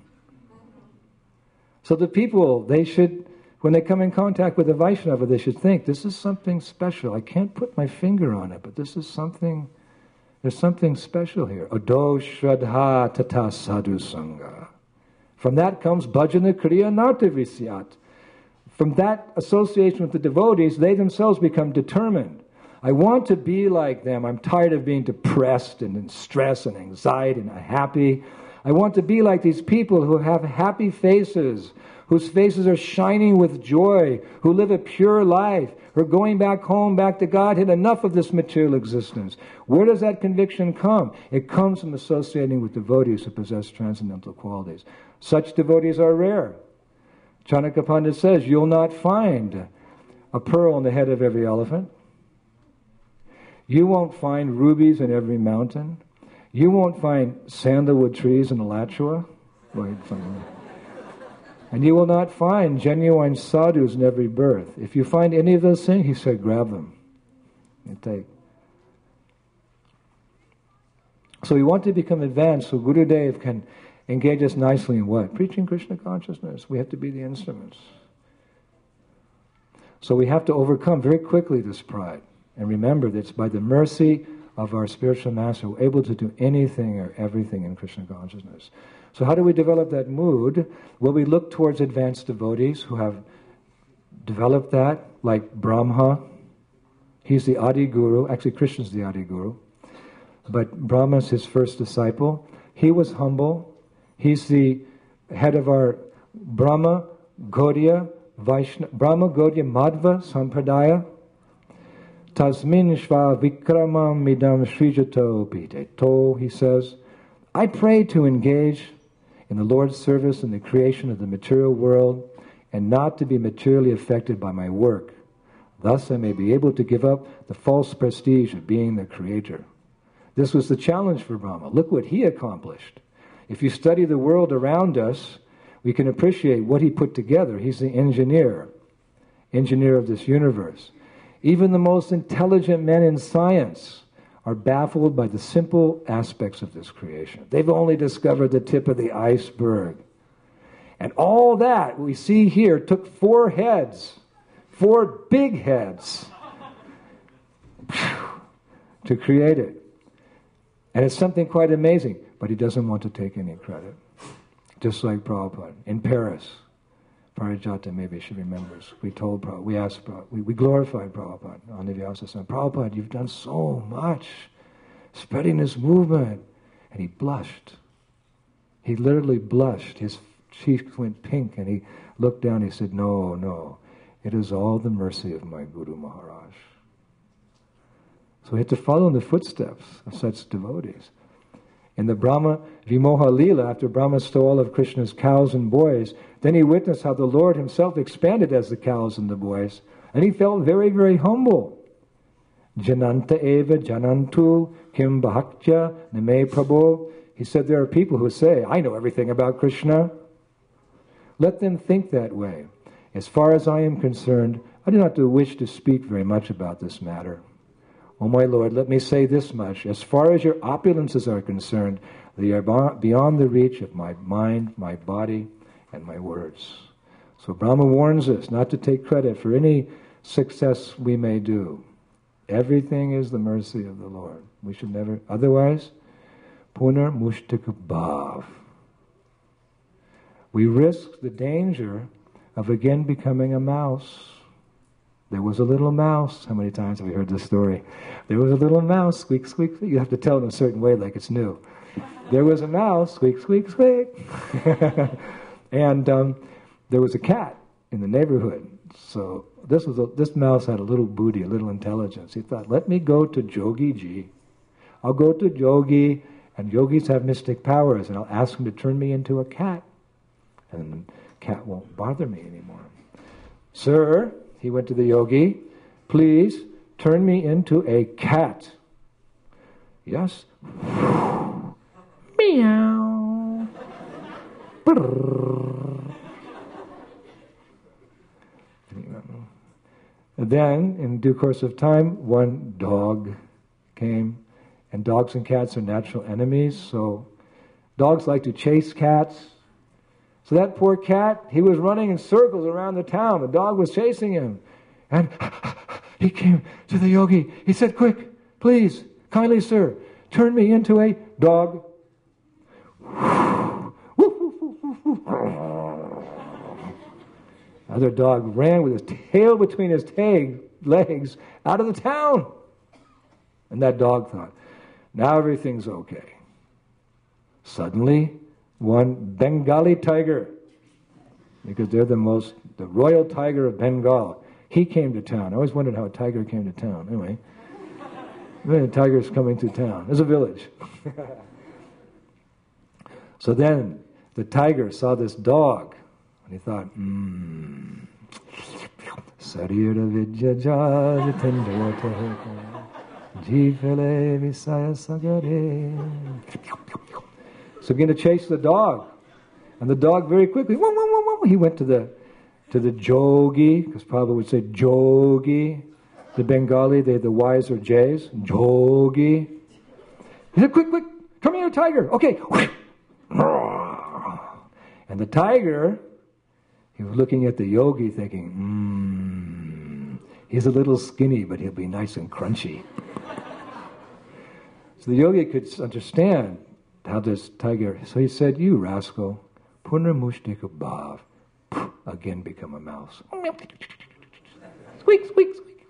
So the people, they should, when they come in contact with a Vaishnava, they should think, this is something special. I can't put my finger on it, but this is something, there's something special here. Ado Shraddha Tata Sadhu Sangha. From that comes Bhajana Kriya Nartavisyat. From that association with the devotees, they themselves become determined. I want to be like them. I'm tired of being depressed and in stress and anxiety and unhappy. I want to be like these people who have happy faces, whose faces are shining with joy, who live a pure life, who are going back home, back to Godhead, enough of this material existence. Where does that conviction come? It comes from associating with devotees who possess transcendental qualities. Such devotees are rare. Chanakya Pandit says, you'll not find a pearl in the head of every elephant. You won't find rubies in every mountain. You won't find sandalwood trees in Alachua. And you will not find genuine sadhus in every birth. If you find any of those things, he said, grab them and take. So we want to become advanced so Gurudev can engage us nicely in what? Preaching Krishna consciousness. We have to be the instruments. So we have to overcome very quickly this pride. And remember that it's by the mercy of our spiritual master, we're able to do anything or everything in Krishna consciousness. So how do we develop that mood? Well, we look towards advanced devotees who have developed that, like Brahma. He's the Adi Guru. Actually, Krishna's the Adi Guru. But Brahma's his first disciple. He was humble. He's the head of our Brahma, Gaudiya, Madhva Sampradaya. Tasmin Shva Vikramam Midam Srijato Piteto, he says, I pray to engage in the Lord's service and the creation of the material world and not to be materially affected by my work. Thus I may be able to give up the false prestige of being the creator. This was the challenge for Brahma. Look what he accomplished. If you study the world around us, we can appreciate what he put together. He's the engineer of this universe. Even the most intelligent men in science are baffled by the simple aspects of this creation. They've only discovered the tip of the iceberg. And all that we see here took 4 heads, 4 big heads, to create it. And it's something quite amazing, but he doesn't want to take any credit. Just like Prabhupada in Paris. Parijata, maybe she remembers. We told Prabhupada, we asked Prabhupada, we glorified Prabhupada on the Vyasa. Prabhupada, you've done so much spreading this movement. And he blushed. He literally blushed. His cheeks went pink and he looked down. He said, no, it is all the mercy of my Guru Maharaj. So we had to follow in the footsteps of such devotees. In the Brahma Vimoha Leela, after Brahma stole all of Krishna's cows and boys, then he witnessed how the Lord himself expanded as the cows and the boys, and he felt very, very humble. Jananta eva janantu kim bhaktya name prabhu. He said there are people who say, I know everything about Krishna. Let them think that way. As far as I am concerned, I do not wish to speak very much about this matter. O my Lord, let me say this much. As far as your opulences are concerned, they are beyond the reach of my mind, my body, and my words. So Brahma warns us not to take credit for any success we may do. Everything is the mercy of the Lord. We should never, otherwise, punar mushtika bhav. We risk the danger of again becoming a mouse. There was a little mouse. How many times have we heard this story? There was a little mouse, squeak, squeak, squeak. You have to tell it in a certain way like it's new. There was a mouse, squeak, squeak, squeak. And there was a cat in the neighborhood. So this mouse had a little booty, a little intelligence. He thought, let me go to Jogi Ji. I'll go to Jogi, and yogis have mystic powers, and I'll ask him to turn me into a cat. And the cat won't bother me anymore. Sir, he went to the yogi, please turn me into a cat. Yes. Meow. And then, in due course of time, one dog came. And dogs and cats are natural enemies, so dogs like to chase cats. So that poor cat, he was running in circles around the town. The dog was chasing him. And he came to the yogi. He said, quick, please, kindly sir, turn me into a dog. Other dog ran with his tail between his legs out of the town. And that dog thought, now everything's okay. Suddenly, one Bengali tiger, because they're the royal tiger of Bengal, he came to town. I always wondered how a tiger came to town. Anyway, the tiger's coming to town. There's a village. So then the tiger saw this dog, and he thought, Sarira Vidya Jajatendra Jifele Visaya Sagare. So began to chase the dog. And the dog very quickly, he went to the jogi, because Prabhupada would say jogi. The Bengali, the Y's or J's. Jogi. He said, quick, turn me into a tiger. Okay. And the tiger, he was looking at the yogi thinking, he's a little skinny, but he'll be nice and crunchy. So the yogi could understand how this tiger, so he said, you rascal, punarmushtika bhav, again become a mouse. Squeak, squeak, squeak.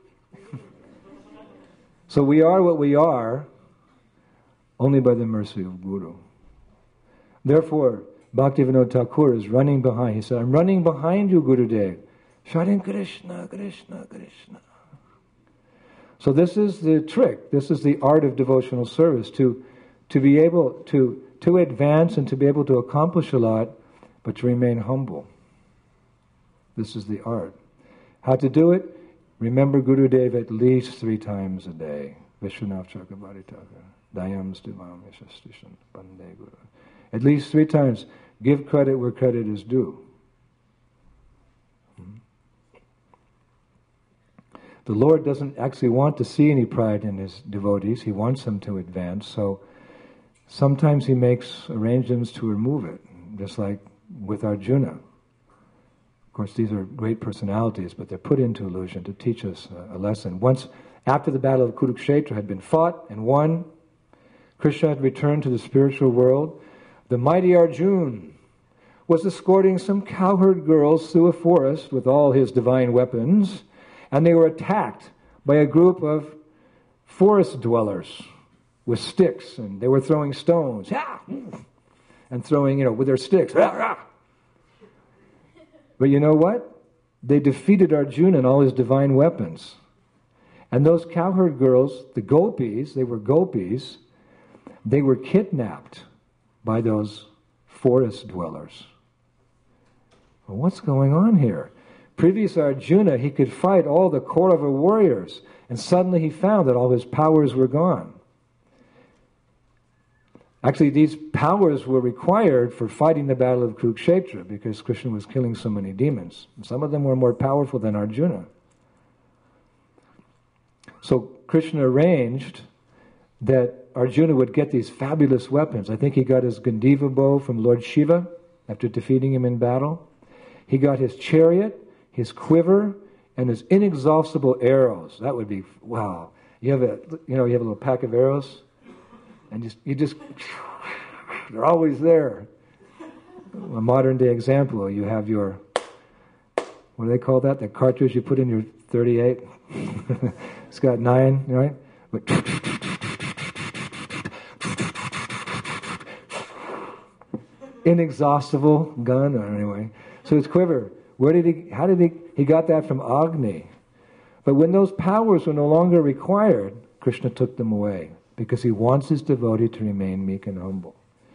So we are what we are only by the mercy of Guru. Therefore, Bhaktivinoda Thakur is running behind. He said, I'm running behind you, Gurudev. Shouting Krishna, Krishna, Krishna. So this is the trick. This is the art of devotional service, to be able to advance and to be able to accomplish a lot, but to remain humble. This is the art. How to do it? Remember Gurudev at least 3 times a day. Vishwanath Chakravarti Thakur. Dayam Stivam Yashastishan Bande Guru. At least 3 times. Give credit where credit is due. The Lord doesn't actually want to see any pride in His devotees. He wants them to advance. So sometimes He makes arrangements to remove it. Just like with Arjuna. Of course, these are great personalities, but they're put into illusion to teach us a lesson. Once, after the battle of Kurukshetra had been fought and won, Krishna had returned to the spiritual world. The mighty Arjuna was escorting some cowherd girls through a forest with all his divine weapons, and they were attacked by a group of forest dwellers with sticks, and they were throwing stones, and throwing, with their sticks. But you know what? They defeated Arjuna and all his divine weapons. And those cowherd girls, the gopis, they were kidnapped by those forest dwellers. Well, what's going on here? Previous Arjuna, he could fight all the Kaurava warriors, and suddenly he found that all his powers were gone. Actually, these powers were required for fighting the battle of Kurukshetra because Krishna was killing so many demons. And some of them were more powerful than Arjuna. So Krishna arranged that Arjuna would get these fabulous weapons. I think he got his Gandiva bow from Lord Shiva after defeating him in battle. He got his chariot, his quiver, and his inexhaustible arrows. That would be, wow. You have a little pack of arrows, and they're always there. A modern day example, you have your, what do they call that? The cartridge you put in your 38. It's got 9, right? But inexhaustible gun, or anyway. So his quiver. He got that from Agni. But when those powers were no longer required, Krishna took them away, because he wants his devotee to remain meek and humble.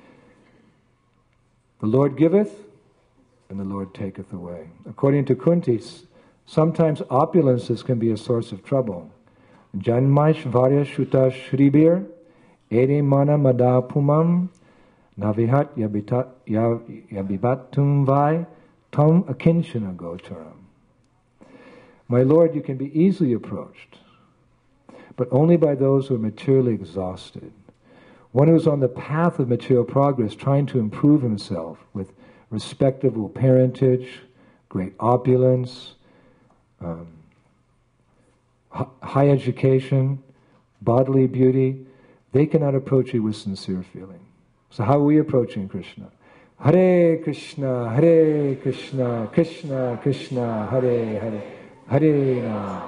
The Lord giveth, and the Lord taketh away. According to Kunti, sometimes opulences can be a source of trouble. Janmaishvarya shuta shribir, ere mana madapumam, navihat yabibatum vai, tam akinchana gocharam. My Lord, you can be easily approached, but only by those who are materially exhausted. One who is on the path of material progress, trying to improve himself with respectable parentage, great opulence, high education, bodily beauty, they cannot approach you with sincere feeling. So how are we approaching Krishna? Hare Krishna, Hare Krishna, Krishna Krishna, Hare Hare, Hare Rama.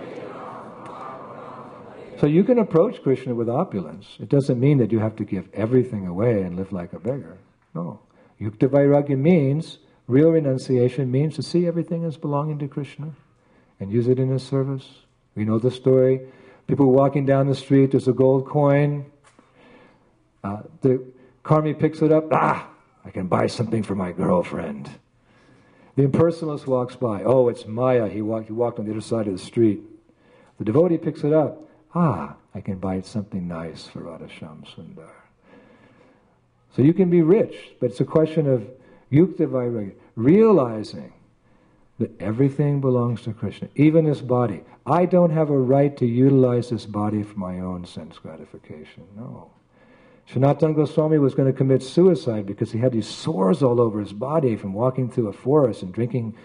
So you can approach Krishna with opulence. It doesn't mean that you have to give everything away and live like a beggar. No. Yukta Vairagya means, real renunciation means to see everything as belonging to Krishna and use it in his service. We know the story. People walking down the street, there's a gold coin. The karmi picks it up. I can buy something for my girlfriend. The impersonalist walks by. Oh, it's Maya. He walked on the other side of the street. The devotee picks it up. I can buy something nice for Radha Shyam Sundar. So you can be rich, but it's a question of yukta vairagya, realizing that everything belongs to Krishna, even this body. I don't have a right to utilize this body for my own sense gratification. No. Sanatana Goswami was going to commit suicide because he had these sores all over his body from walking through a forest and drinking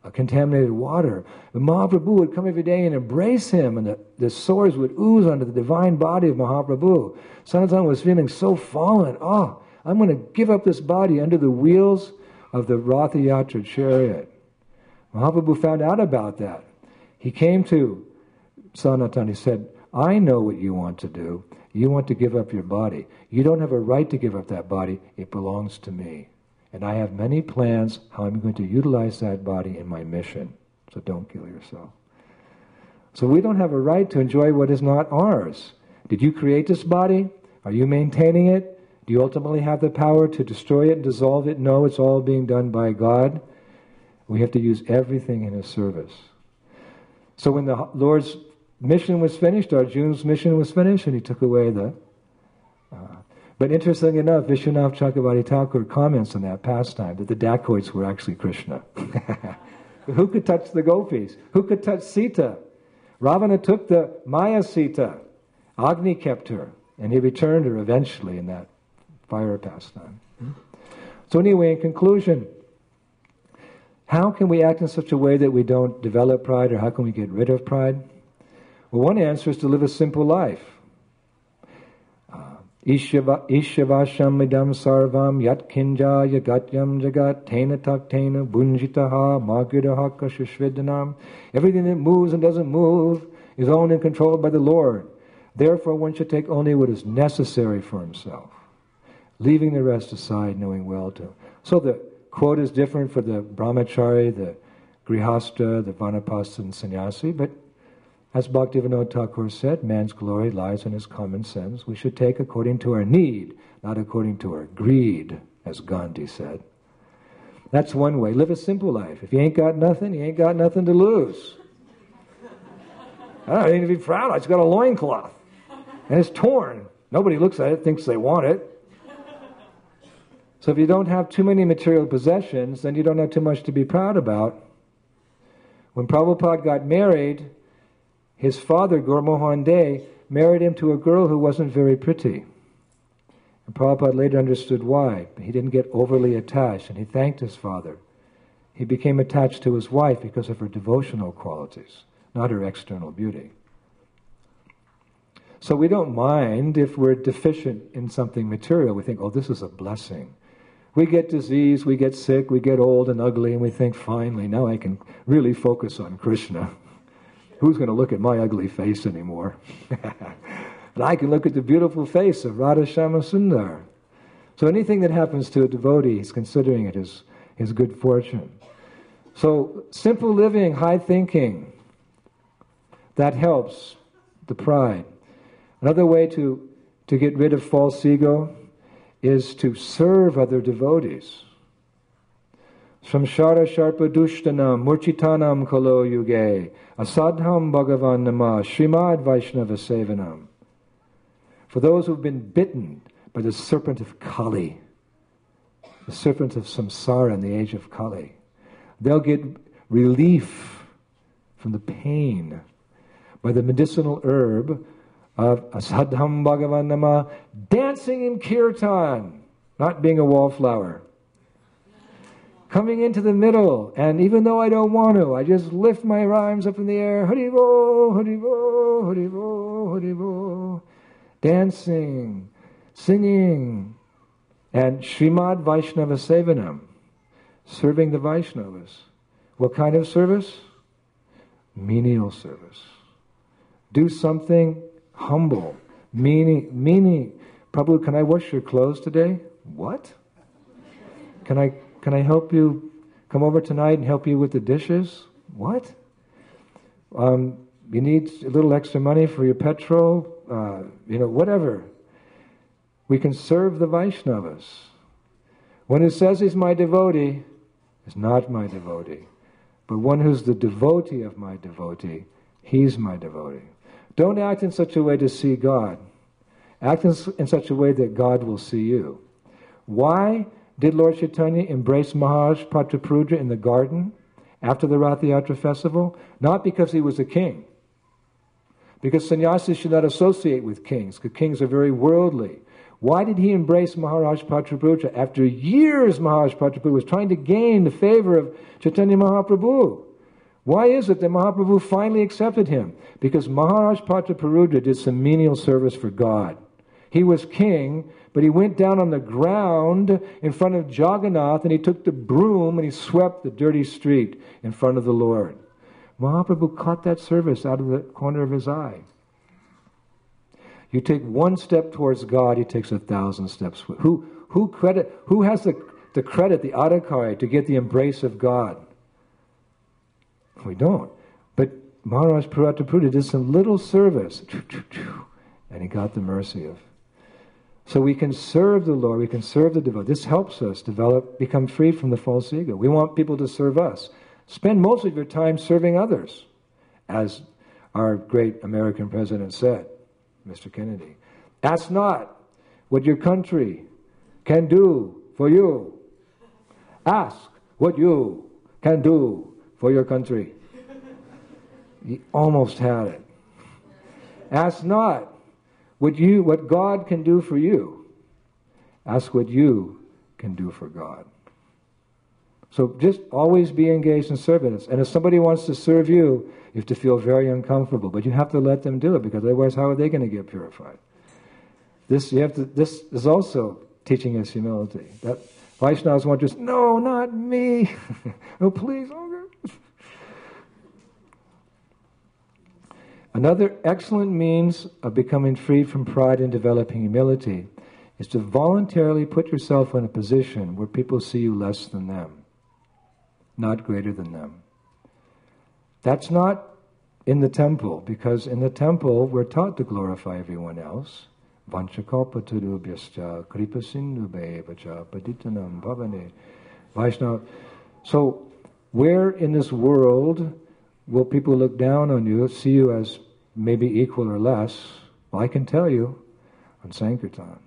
contaminated water. The Mahaprabhu would come every day and embrace him, and the sores would ooze onto the divine body of Mahaprabhu. Sanatana was feeling so fallen. Oh, I'm going to give up this body under the wheels of the Ratha Yatra chariot. Mahaprabhu found out about that. He came to Sanatana. He said, I know what you want to do. You want to give up your body. You don't have a right to give up that body. It belongs to me. And I have many plans how I'm going to utilize that body in my mission. So don't kill yourself. So we don't have a right to enjoy what is not ours. Did you create this body? Are you maintaining it? Do you ultimately have the power to destroy it and dissolve it? No, it's all being done by God. We have to use everything in His service. So when the Lord's mission was finished, Arjuna's mission was finished, and He took away the... But interestingly enough, Vishwanath Chakravarti Thakur comments on that pastime, that the dacoits were actually Krishna. Who could touch the gopis? Who could touch Sita? Ravana took the Maya Sita. Agni kept her, and he returned her eventually in that fire pastime. So anyway, in conclusion, how can we act in such a way that we don't develop pride, or how can we get rid of pride? Well, one answer is to live a simple life. Ishyavasham idam sarvam yat kinja yagatyam jagat tena tak tena bunjitaha magiraha kashishvidanam. Everything that moves and doesn't move is owned and controlled by the Lord. Therefore one should take only what is necessary for himself, leaving the rest aside, knowing well to. So the quote is different for the brahmachari, the grihastha, the vanapasta and sannyasi, but as Bhaktivinoda Thakur said, man's glory lies in his common sense. We should take according to our need, not according to our greed, as Gandhi said. That's one way. Live a simple life. If you ain't got nothing, you ain't got nothing to lose. I don't need to be proud. I just got a loincloth. And it's torn. Nobody looks at it, thinks they want it. So if you don't have too many material possessions, then you don't have too much to be proud about. When Prabhupada got married, his father, Gurmohan De, married him to a girl who wasn't very pretty. And Prabhupada later understood why. He didn't get overly attached, and he thanked his father. He became attached to his wife because of her devotional qualities, not her external beauty. So we don't mind if we're deficient in something material. We think, oh, this is a blessing. We get disease, we get sick, we get old and ugly, and we think, finally, now I can really focus on Krishna. Who's going to look at my ugly face anymore? But I can look at the beautiful face of Radha Shama Sundar. So anything that happens to a devotee, he's considering it his good fortune. So simple living, high thinking, that helps the pride. Another way to get rid of false ego is to serve other devotees. Samshara sharpa dushtanam murchitanam kalo yuge asadham bhagavan nama srimad vaishnava sevanam. For those who've been bitten by the serpent of Kali, the serpent of samsara in the age of Kali, they'll get relief from the pain by the medicinal herb of asadham bhagavan nama, dancing in kirtan, not being a wallflower. Coming into the middle, and even though I don't want to, I just lift my arms up in the air, Haribo, Haribo, Haribo, Haribo, dancing, singing, and Srimad Vaishnava Sevanam, serving the Vaishnavas. What kind of service? Menial service. Do something humble, meaning, Prabhu, can I wash your clothes today? What? Can I help you come over tonight and help you with the dishes? What? You need a little extra money for your petrol? Whatever. We can serve the Vaishnavas. One who says he's my devotee is not my devotee. But one who's the devotee of my devotee, he's my devotee. Don't act in such a way to see God. Act in such a way that God will see you. Why did Lord Chaitanya embrace Maharaj Prataprudra in the garden after the Ratha Yatra festival? Not because he was a king. Because sannyasis should not associate with kings, because kings are very worldly. Why did he embrace Maharaj Patraputra? After years, Maharaj Patraputra was trying to gain the favor of Chaitanya Mahaprabhu. Why is it that Mahaprabhu finally accepted him? Because Maharaj Patraputra did some menial service for God. He was king, but he went down on the ground in front of Jagannath and he took the broom and he swept the dirty street in front of the Lord. Mahaprabhu caught that service out of the corner of his eye. You take one step towards God, he takes 1,000 steps. Who has the credit, the adhikari, to get the embrace of God? We don't. But Maharaj Patraputra did some little service, and he got the mercy of. So we can serve the Lord, we can serve the devotee. This helps us become free from the false ego. We want people to serve us. Spend most of your time serving others, as our great American president said, Mr. Kennedy. Ask not what your country can do for you. Ask what you can do for your country. He almost had it. Ask not what God can do for you. Ask what you can do for God. So just always be engaged in service. And if somebody wants to serve you, you have to feel very uncomfortable. But you have to let them do it, because otherwise how are they going to get purified? This is also teaching us humility. That Vaishnavas want to say, no, not me. Oh, please. Okay. Another excellent means of becoming free from pride and developing humility is to voluntarily put yourself in a position where people see you less than them, not greater than them. That's not in the temple, because in the temple we're taught to glorify everyone else. Vanchakalpatarubhyascha kripasindubheva patitanam bhavane. Vaishnava. So where in this world will people look down on you, see you as maybe equal or less? Well, I can tell you, on Sankirtan.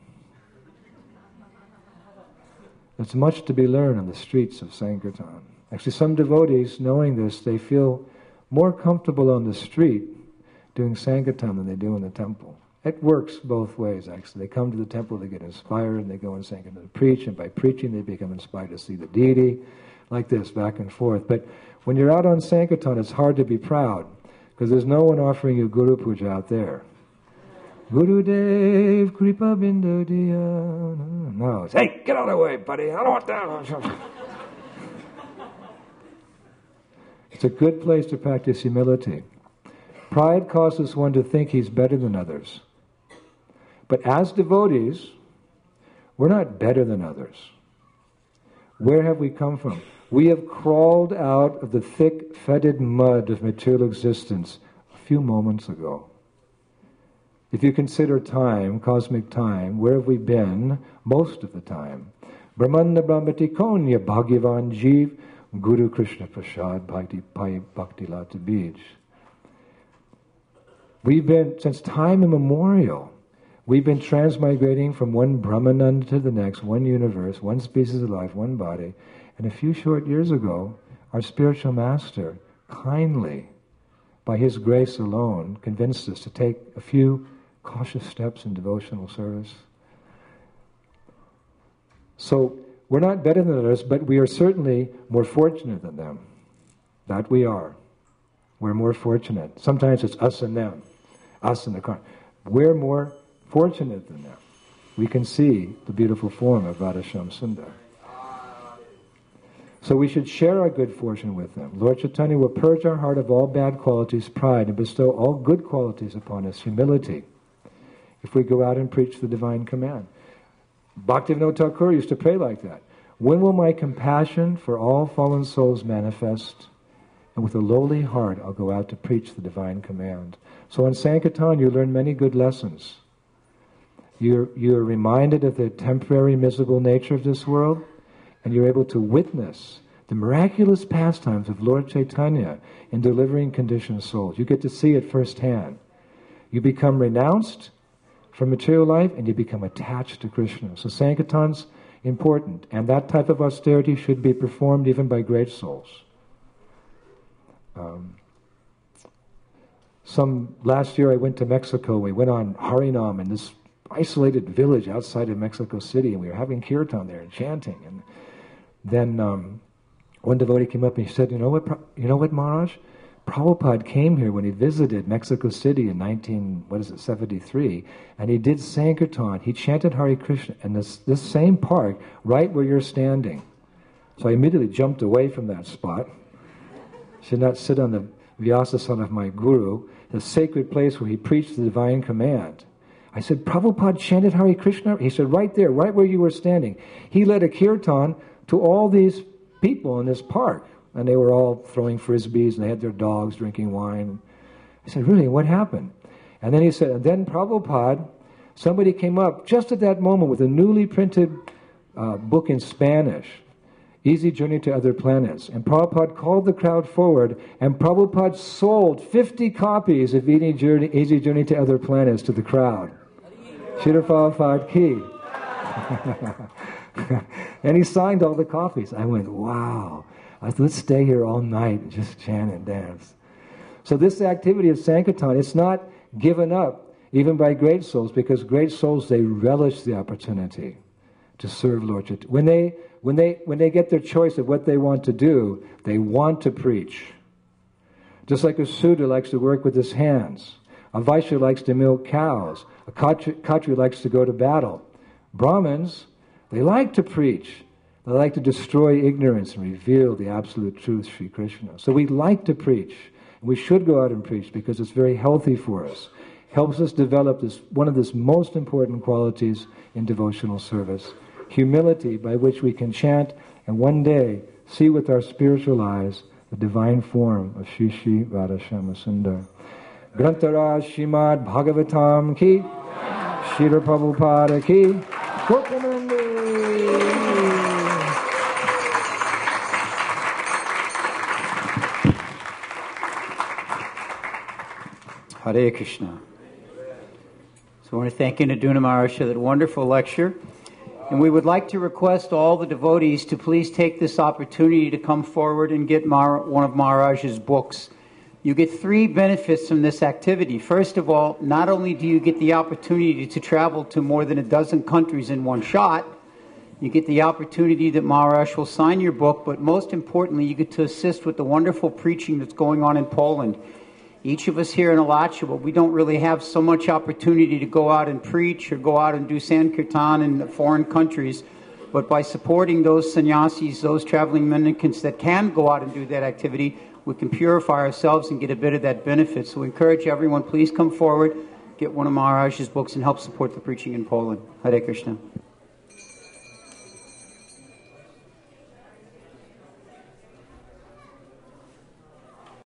There's much to be learned on the streets of Sankirtan. Actually, some devotees, knowing this, they feel more comfortable on the street doing Sankirtan than they do in the temple. It works both ways, actually. They come to the temple, they get inspired, and they go in Sankirtan to preach, and by preaching they become inspired to see the deity, like this, back and forth. But when you're out on Sankirtan, it's hard to be proud, because there's no one offering you Guru Puja out there. Guru Dev Kripa Bindu Diya. No, it's, hey, get out of the way, buddy. I don't want that. It's a good place to practice humility. Pride causes one to think he's better than others. But as devotees, we're not better than others. Where have we come from? We have crawled out of the thick, fetid mud of material existence a few moments ago. If you consider time, cosmic time, where have we been most of the time? Brahmanda Brahmati Konya Bhagavan Jeev Guru Krishna Prasad Bhakti Lata Bij. We've been, since time immemorial, we've been transmigrating from one Brahmananda to the next, one universe, one species of life, one body. And a few short years ago, our spiritual master kindly, by his grace alone, convinced us to take a few cautious steps in devotional service. So, we're not better than others, but we are certainly more fortunate than them. That we are. We're more fortunate. Sometimes it's us and them. Us and the car. We're more fortunate than them. We can see the beautiful form of Radhasham Sundar. So we should share our good fortune with them. Lord Chaitanya will purge our heart of all bad qualities, pride, and bestow all good qualities upon us, humility, if we go out and preach the divine command. Bhaktivinoda Thakur used to pray like that. When will my compassion for all fallen souls manifest? And with a lowly heart I'll go out to preach the divine command. So in Sankirtan you learn many good lessons. You're reminded of the temporary miserable nature of this world, and you're able to witness the miraculous pastimes of Lord Chaitanya in delivering conditioned souls. You get to see it firsthand. You become renounced from material life, and you become attached to Krishna. So Sankirtan's important, and that type of austerity should be performed even by great souls. Last year I went to Mexico. We went on Harinam in this isolated village outside of Mexico City, and we were having kirtan there and chanting. And then one devotee came up and he said, you know what, Maharaj? Prabhupada came here when he visited Mexico City in 1973, and he did Sankirtan. He chanted Hare Krishna in this same park, right where you're standing. So I immediately jumped away from that spot. Should not sit on the Vyasasana of my guru, the sacred place where he preached the divine command. I said, Prabhupada chanted Hare Krishna? He said, right there, right where you were standing. He led a kirtan to all these people in this park. And they were all throwing frisbees, and they had their dogs drinking wine. I said, really, what happened? And then he said, and then Prabhupada, somebody came up just at that moment with a newly printed book in Spanish, Easy Journey to Other Planets. And Prabhupada called the crowd forward, and Prabhupada sold 50 copies of Easy Journey to Other Planets to the crowd. Srila Prabhupada ki. And he signed all the copies. I went, wow. I said, let's stay here all night and just chant and dance. So this activity of Sankirtan, it's not given up even by great souls, because great souls, they relish the opportunity to serve Lord Chaitanya. When they get their choice of what they want to do, they want to preach. Just like a Sudra likes to work with his hands. A Vaishya likes to milk cows. A Khatri likes to go to battle. Brahmins, they like to preach. They like to destroy ignorance and reveal the absolute truth, Sri Krishna. So we like to preach. We should go out and preach because it's very healthy for us. Helps us develop one of the most important qualities in devotional service. Humility, by which we can chant and one day see with our spiritual eyes the divine form of Shri Shri Radhashama Sundar. Grantaraj Srimad Bhagavatam ki, Srila Prabhupada ki, Gopanandi. Hare Krishna. So I want to thank Indaduna Maharaj for that wonderful lecture. And we would like to request all the devotees to please take this opportunity to come forward and get one of Maharaj's books. You get 3 benefits from this activity. First of all, not only do you get the opportunity to travel to more than a dozen countries in one shot, you get the opportunity that Maharaj will sign your book, but most importantly, you get to assist with the wonderful preaching that's going on in Poland. Each of us here in Alachua, we don't really have so much opportunity to go out and preach or go out and do Sankirtan in foreign countries. But by supporting those sannyasis, those traveling mendicants that can go out and do that activity, we can purify ourselves and get a bit of that benefit. So we encourage everyone, please come forward, get one of Maharaj's books and help support the preaching in Poland. Hare Krishna.